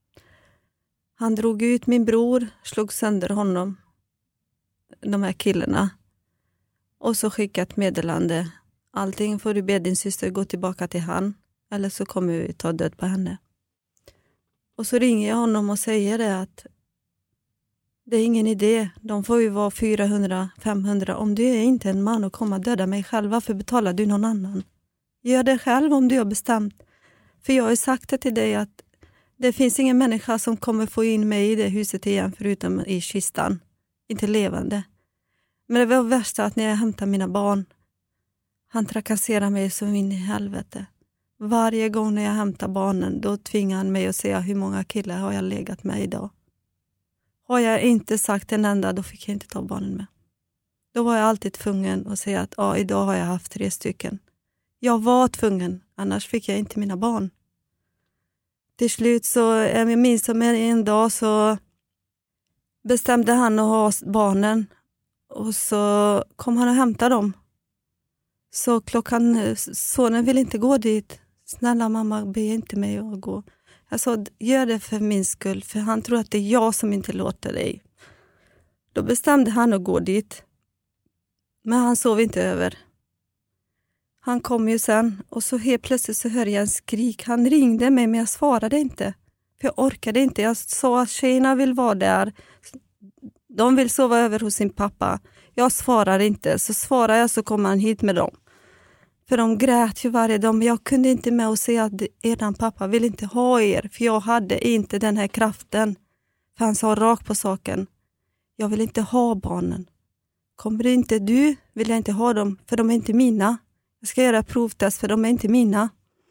Han drog ut min bror, slog sönder honom, de här killarna. Och så skickade ett meddelande. Allting får du be din syster gå tillbaka till han. Eller så kommer vi ta död på henne. Och så ringer jag honom och säger det att det är ingen idé. De får ju vara 400-500. Om du är inte en man och komma döda mig själv, varför betalar du någon annan? Gör det själv om du har bestämt. För jag har sagt det till dig att det finns ingen människa som kommer få in mig i det huset igen förutom i kistan. Inte levande. Men det var värsta att när jag hämtar mina barn, han trakasserar mig som in i helvete. Varje gång när jag hämtar barnen, då tvingar han mig att säga hur många killar har jag legat med idag. Har jag inte sagt en enda, då fick jag inte ta barnen med. Då var jag alltid tvungen att säga att idag har jag haft 3 stycken. Jag var tvungen, annars fick jag inte mina barn. Till slut så, jag minns som en dag så bestämde han att ha barnen. Och så kom han och hämtade dem. Så sonen vill inte gå dit. Snälla mamma, be inte mig att gå. Jag sa, gör det för min skull. För han tror att det är jag som inte låter dig. Då bestämde han att gå dit. Men han sov inte över. Han kom ju sen. Och så helt plötsligt så hörde jag en skrik. Han ringde mig men jag svarade inte. För jag orkade inte. Jag sa att tjejerna vill vara där. De vill sova över hos sin pappa. Jag svarar inte. Så svarar jag så kommer han hit med dem. För de grät ju varje dag. Men jag kunde inte med att säga att eran pappa vill inte ha er. För jag hade inte den här kraften. För han sa rakt på saken. Jag vill inte ha barnen. Kommer det inte du vill jag inte ha dem. För de är inte mina. Jag ska göra provtest för de är inte mina.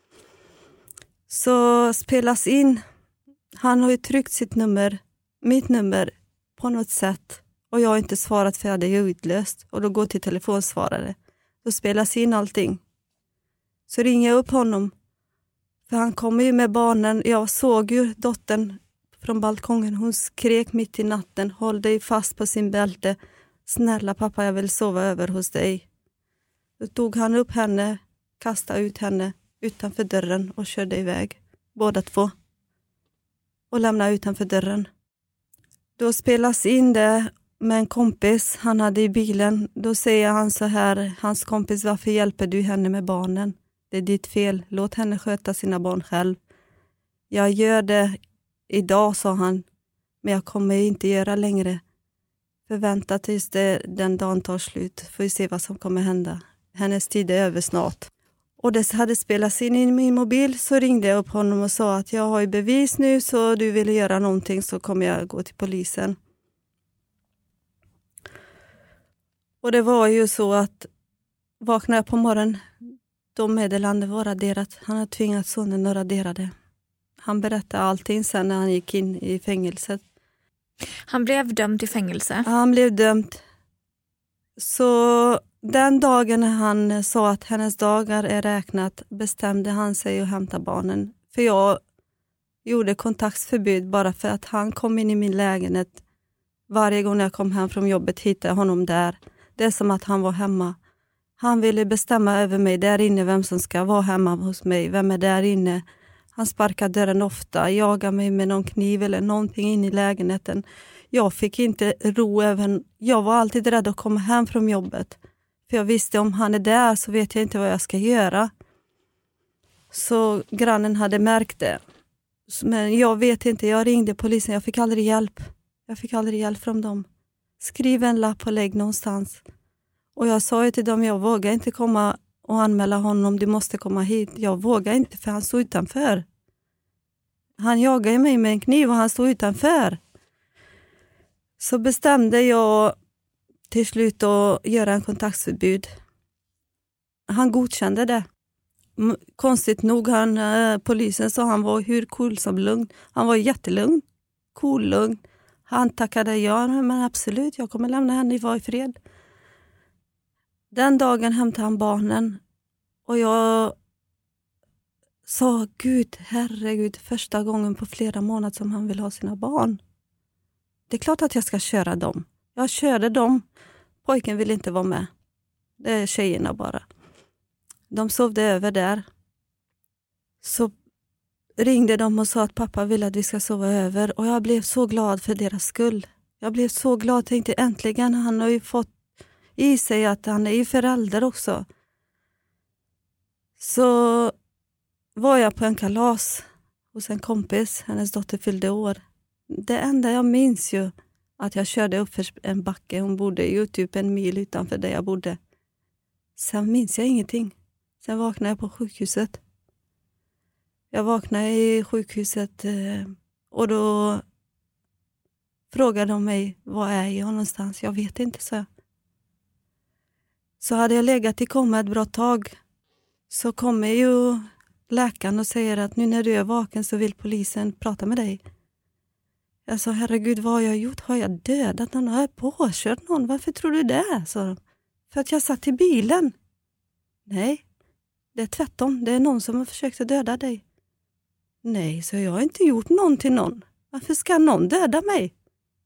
Så spelas in. Han har ju tryckt mitt nummer på något sätt. Och jag har inte svarat för jag hade utlöst. Och då går till telefonsvarare. Då spelas in allting. Så ringer jag upp honom. För han kommer ju med barnen. Jag såg ju dottern från balkongen. Hon skrek mitt i natten. Håll dig fast på sin bälte. Snälla pappa, jag vill sova över hos dig. Då tog han upp henne. Kastade ut henne utanför dörren. Och körde iväg. Båda två. Och lämnade utanför dörren. Då spelas in det med en kompis han hade i bilen. Då säger han så här, hans kompis, varför hjälper du henne med barnen? Det är ditt fel, låt henne sköta sina barn själv. Jag gör det idag, sa han, men jag kommer inte göra längre. Förvänta tills den dagen tar slut, får vi se vad som kommer hända. Hennes tid är över snart. Och det hade spelats in i min mobil, så ringde jag upp honom och sa att jag har ju bevis nu, så du vill göra någonting så kommer jag gå till polisen. Och det var ju så att vaknade jag på morgonen, de meddelande var raderat. Han hade tvingat sonen att radera det. Han berättade allting sen när han gick in i fängelset. Han blev dömd till fängelse? Han blev dömd. Så den dagen när han sa att hennes dagar är räknat bestämde han sig att hämta barnen. För jag gjorde kontaktförbud bara för att han kom in i min lägenhet. Varje gång jag kom hem från jobbet hittade jag honom där. Det är som att han var hemma. Han ville bestämma över mig där inne vem som ska vara hemma hos mig. Vem är där inne? Han sparkar dörren ofta. Jagar mig med någon kniv eller någonting in i lägenheten. Jag fick inte ro över. Jag var alltid rädd att komma hem från jobbet. För jag visste om han är där så vet jag inte vad jag ska göra. Så grannen hade märkt det. Men jag vet inte. Jag ringde polisen. Jag fick aldrig hjälp. Jag fick aldrig hjälp från dem. Skriv en lapp och lägg någonstans. Och jag sa ju till dem, jag vågar inte komma och anmäla honom. Du måste komma hit. Jag vågar inte för han stod utanför. Han jagade mig med en kniv och han stod utanför. Så bestämde jag till slut att göra en kontaktförbud. Han godkände det. Konstigt nog, polisen sa han var hur cool som lugn. Han var jättelugn. Cool, lugn. Han tackade ja, men absolut, jag kommer lämna henne i fred. Den dagen hämtade han barnen. Och jag sa, Gud, herregud, första gången på flera månader som han vill ha sina barn. Det är klart att jag ska köra dem. Jag körde dem. Pojken vill inte vara med. Det är tjejerna bara. De sovde över där. Så ringde de och sa att pappa vill att vi ska sova över. Och jag blev så glad för deras skull. Jag blev så glad, tänkte äntligen. Han har ju fått i sig att han är ju förälder också. Så var jag på en kalas hos en kompis. Hennes dotter fyllde år. Det enda jag minns ju att jag körde upp för en backe. Hon bodde ju typ 1 mil utanför där jag bodde. Sen minns jag ingenting. Sen vaknade jag på sjukhuset. Jag vaknade i sjukhuset och då frågade de mig, var är jag någonstans? Jag vet inte, så. Så hade jag legat i koma ett bra tag, så kommer ju läkaren och säger att nu när du är vaken så vill polisen prata med dig. Jag sa, herregud, vad har jag gjort? Har jag dödat någon? Har jag påkört någon? Varför tror du det? Sa de. För att jag satt i bilen. Nej, det är tvärtom. Det är någon som har försökt att döda dig. Nej, så jag har inte gjort någon till någon. Varför ska någon döda mig?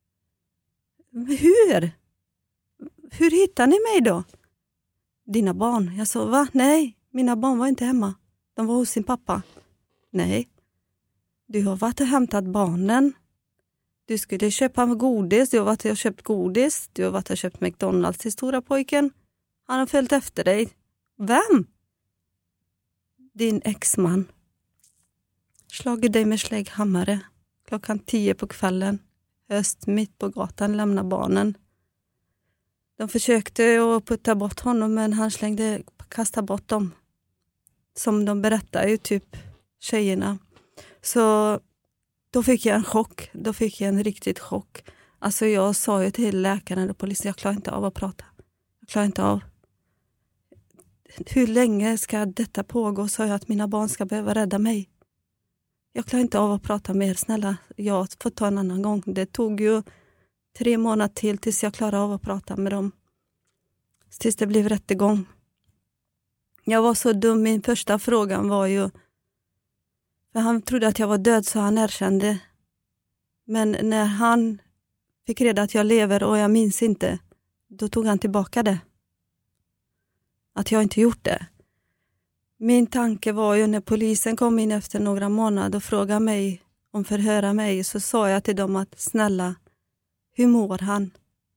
Hur? Hur hittar ni mig då? Dina barn. Jag sa, va? Nej, mina barn var inte hemma. De var hos sin pappa. Nej, du har varit och hämtat barnen. Du skulle köpa godis. Du har varit och köpt godis. Du har varit och köpt McDonalds till stora pojken. Han har följt efter dig. Vem? Din exman. Slagit dig med slägghammare. 10:00 på kvällen. Höst mitt på gatan, lämna barnen. De försökte att putta bort honom, men han kastade bort dem. Som de berättar ju, typ tjejerna. Så då fick jag en chock. Då fick jag en riktigt chock. Alltså jag sa ju till läkaren och polisen, jag klarar inte av att prata. Jag klarar inte av. Hur länge ska detta pågå? Sa jag att mina barn ska behöva rädda mig. Jag klarar inte av att prata mer, snälla. Jag får ta en annan gång. Det tog ju 3 månader till tills jag klarade av att prata med dem. Tills det blev rättegång. Jag var så dum. Min första frågan var ju... För han trodde att jag var död, så han erkände. Men när han fick reda att jag lever och jag minns inte, då tog han tillbaka det. Att jag inte gjort det. Min tanke var ju när polisen kom in efter några månader och frågade mig om förhöra mig, så sa jag till dem att snälla, hur mår han?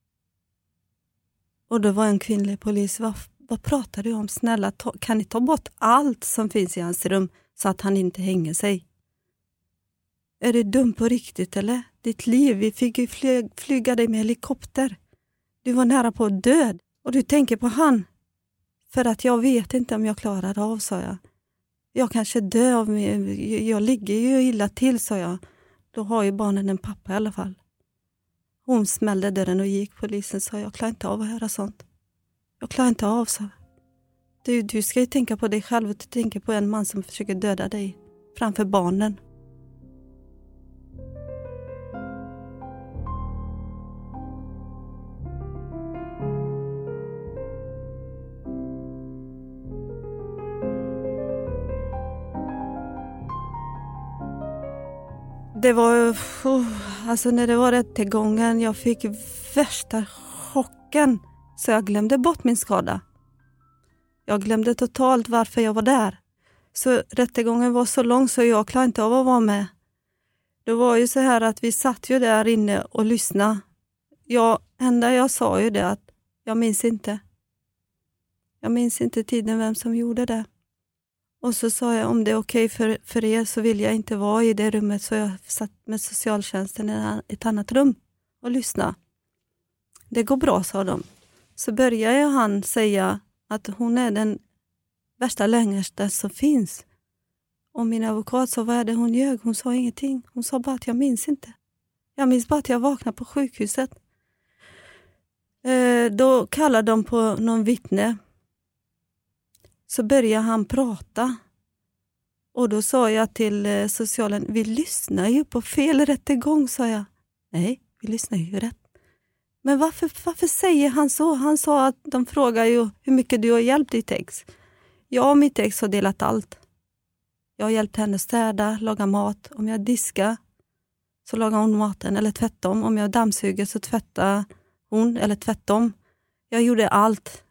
Och då var en kvinnlig polis, vad pratar du om? Snälla, kan ni ta bort allt som finns i hans rum så att han inte hänger sig? Är det dumt på riktigt eller? Ditt liv, vi fick ju flyga dig med helikopter. Du var nära på död och du tänker på han. För att jag vet inte om jag klarar av, sa jag. Jag kanske dör av mig. Jag ligger ju illa till, sa jag. Då har ju barnen en pappa i alla fall. Hon smällde dörren och gick. Polisen sa, jag klarar inte av att höra sånt. Jag klarar inte av, så. Du ska ju tänka på dig själv och tänka på en man som försöker döda dig framför barnen. Det var, alltså när det var rättegången, jag fick värsta chocken, så jag glömde bort min skada. Jag glömde totalt varför jag var där. Så rättegången var så lång så jag klarade inte av att vara med. Det var ju så här att vi satt ju där inne och lyssnade. Enda jag sa ju det att jag minns inte. Jag minns inte tiden vem som gjorde det. Och så sa jag, om det är okej för er så vill jag inte vara i det rummet. Så jag satt med socialtjänsten i ett annat rum och lyssna. Det går bra, sa de. Så började han säga att hon är den värsta lögnerska som finns. Och min advokat sa, vad är det hon ljög? Hon sa ingenting. Hon sa bara att jag minns inte. Jag minns bara att jag vaknade på sjukhuset. Då kallade de på någon vittne. Så började han prata. Och då sa jag till socialen, vi lyssnar ju på fel rättegång, sa jag. Nej, vi lyssnar ju rätt. Men varför säger han så? Han sa att de frågar ju hur mycket du har hjälpt ditt ex. Jag och mitt ex har delat allt. Jag har hjälpt henne städa, laga mat. Om jag diskar så lagar hon maten eller tvärtom. Om jag dammsuger så tvättar hon eller tvärtom. Jag gjorde allt.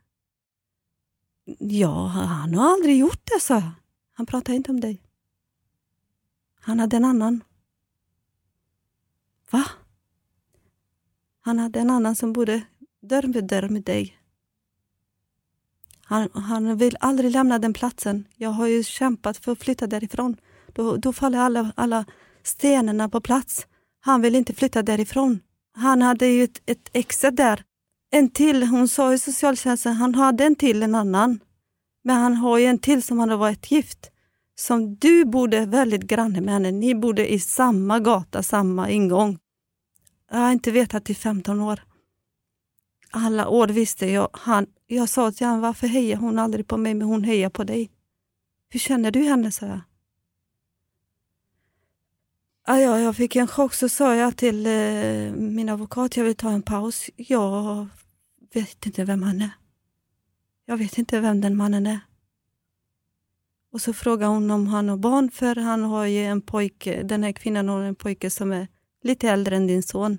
Ja, han har aldrig gjort det, så. Han pratar inte om dig. Han hade en annan. Va? Han hade en annan som bodde dörr med dig. Han vill aldrig lämna den platsen. Jag har ju kämpat för att flytta därifrån. Då faller alla stenarna på plats. Han vill inte flytta därifrån. Han hade ju ett exet där. En till, hon sa i socialtjänsten, han hade en annan. Men han har ju en till som hade varit gift. Som du bodde väldigt granne med henne. Ni bodde i samma gata, samma ingång. Jag har inte vetat i 15 år. Alla år visste jag. Jag sa till honom, varför hejar hon aldrig på mig, men hon hejar på dig? Hur känner du henne, sa jag. Jag fick en chock, så sa jag till min advokat, jag vill ta en paus. Jag vet inte vem han är. Jag vet inte vem den mannen är. Och så frågade hon om han har barn, för han har ju en pojke, den här kvinnan har en pojke som är lite äldre än din son.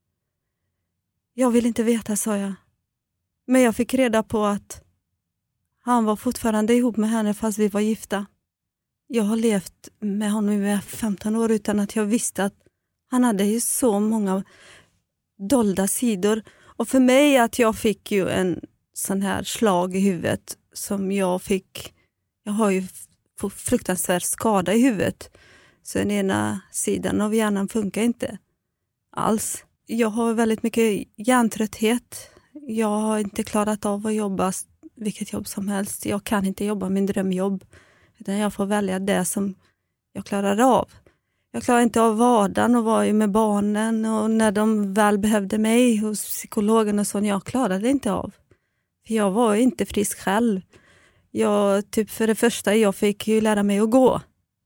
Jag vill inte veta, sa jag. Men jag fick reda på att han var fortfarande ihop med henne fast vi var gifta. Jag har levt med honom i 15 år utan att jag visste att han hade ju så många dolda sidor. Och för mig att jag fick ju en sån här slag i huvudet som jag har ju fruktansvärd skada i huvudet. Så den ena sidan av hjärnan funkar inte alls. Jag har väldigt mycket hjärntrötthet. Jag har inte klarat av att jobba vilket jobb som helst. Jag kan inte jobba min drömjobb. Utan jag får välja det som jag klarar av. Jag klarar inte av vardagen och vara med barnen. Och när de väl behövde mig hos psykologen och så. Jag klarade det inte av. För jag var inte frisk själv. För det första, jag fick ju lära mig att gå.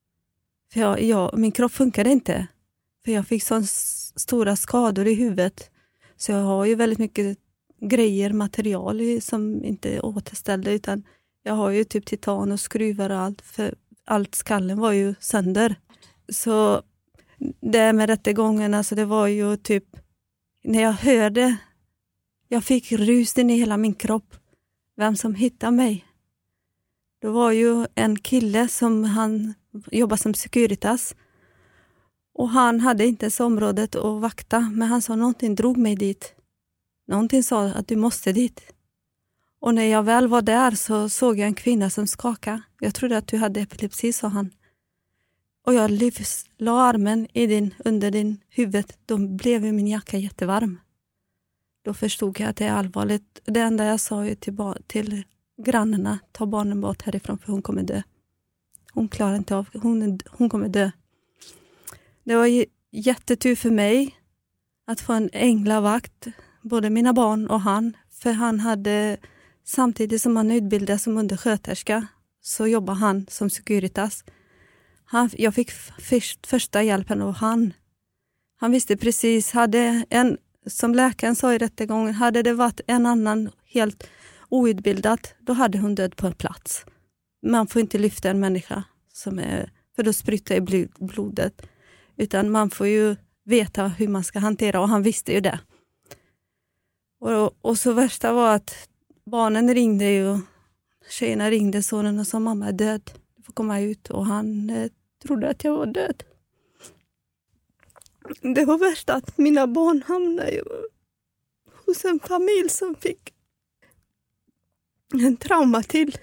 För min kropp funkade inte. För jag fick så stora skador i huvudet. Så jag har ju väldigt mycket material som inte är återställda, utan jag har ju typ titan och skruvar och allt, för allt skallen var ju sönder. Så det med rättegången, alltså det var ju typ, när jag hörde, jag fick rus in i hela min kropp, vem som hittade mig. Det var ju en kille som han jobbade som Securitas. Och han hade inte ens området att vakta, men han sa någonting drog mig dit. Någonting sa att du måste dit. Och när jag väl var där så såg jag en kvinna som skakade. Jag trodde att du hade epilepsi, sa han. Och jag la armen under din huvud. Då blev min jacka jättevarm. Då förstod jag att det är allvarligt. Det enda jag sa ju till grannarna, ta barnen bort härifrån för hon kommer dö. Hon klarar inte av, hon kommer dö. Det var jättetur för mig att få en änglavakt, både mina barn och han. För han hade, samtidigt som han utbildade som undersköterska, så jobbade han som Securitas. Jag fick första hjälpen av han. Han visste precis, som läkaren sa i rättegången, hade det varit en annan helt outbildad, då hade hon dött på en plats. Man får inte lyfta en människa för då sprutar i blodet. Utan man får ju veta hur man ska hantera, och han visste ju det. Och så värsta var att barnen ringde ju, tjejerna ringde sonen och sa mamma är död, du får komma ut, och han trodde att jag var död. Det var värst att mina barn hamnade ju hos en familj som fick en trauma till.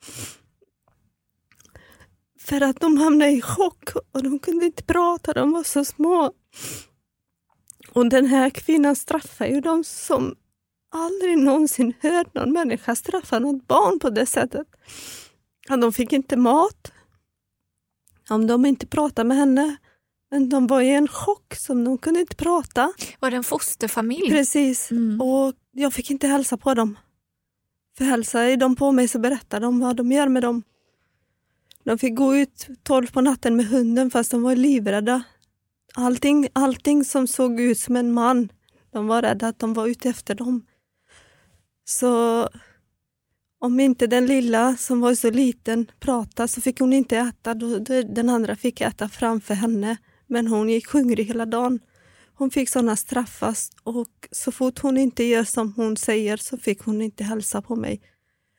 För att de hamnade i chock och de kunde inte prata, de var så små. Och den här kvinnan straffar ju dem som aldrig någonsin hört någon människa straffa något barn på det sättet. Ja, de fick inte mat om de inte pratade med henne. Men de var i en chock som de kunde inte prata. Var det en fosterfamilj? Precis. Och jag fick inte hälsa på dem. För hälsade de på mig så berättade de vad de gör med dem. De fick gå ut 12 på natten med hunden fast de var livrädda. Allting som såg ut som en man, de var rädda att de var ute efter dem. Så om inte den lilla som var så liten pratade så fick hon inte äta. Den andra fick äta framför henne. Men hon gick hungrig hela dagen. Hon fick sådana straffas, och så fort hon inte gör som hon säger så fick hon inte hälsa på mig.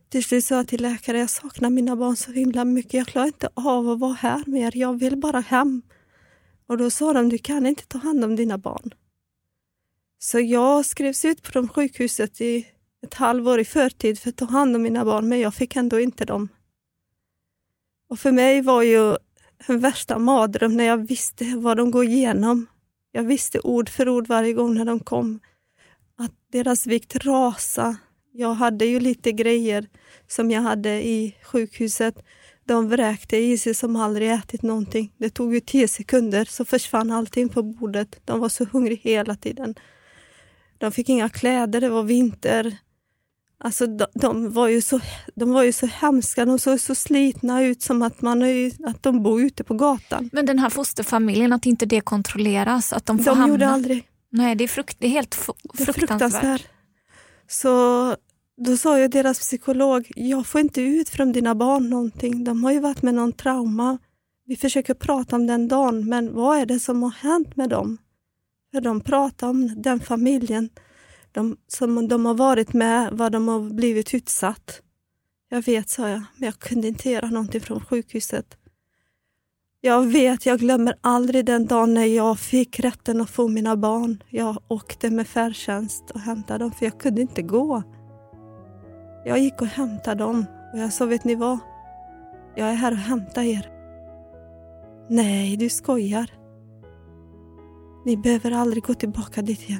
Till slut sa jag till läkare, jag saknar mina barn så himla mycket. Jag klarar inte av att vara här mer. Jag vill bara hem. Och då sa de, du kan inte ta hand om dina barn. Så jag skrevs ut från sjukhuset i ett halvår i förtid för att ta hand om mina barn. Men jag fick ändå inte dem. Och för mig var ju en värsta mardröm när jag visste vad de går igenom. Jag visste ord för ord varje gång när de kom. Att deras vikt rasade. Jag hade ju lite grejer som jag hade i sjukhuset. De vräkte i sig som aldrig ätit någonting. Det tog ju 10 sekunder så försvann allting på bordet. De var så hungriga hela tiden. De fick inga kläder, det var vinter. Alltså de var ju så hemska, de såg så slitna ut som att de bor ute på gatan. Men den här fosterfamiljen, att inte det kontrolleras, att de får hamna... De gjorde aldrig. Nej, det är helt fruktansvärt. Så då sa ju deras psykolog, jag får inte ut från dina barn någonting. De har ju varit med någon trauma. Vi försöker prata om den dagen, men vad är det som har hänt med dem? För de pratar om den familjen som de har varit med, vad de har blivit utsatt. Jag vet, sa jag, men jag kunde inte göra någonting från sjukhuset. Jag glömmer aldrig den dagen när jag fick rätten att få mina barn. Jag åkte med färdtjänst och hämtade dem för jag kunde inte gå. Jag gick och hämtade dem och jag sa, vet ni vad? Jag är här och hämtar er. Nej, du skojar. Ni behöver aldrig gå tillbaka dit igen.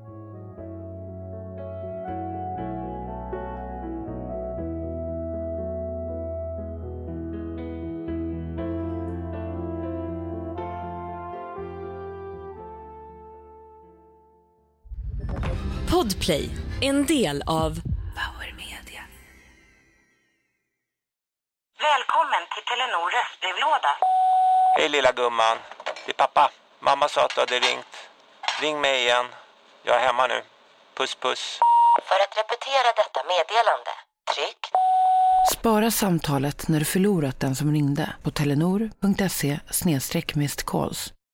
Podplay, en del av Power Media. Välkommen till Telenor röstbrevlåda. Hej lilla gumman, det är pappa. Mamma sa att du hade ringt. Ring mig igen. Jag är hemma nu. Puss puss. För att repetera detta meddelande, tryck. Spara samtalet när du förlorat den som ringde på telenor.se/missed calls.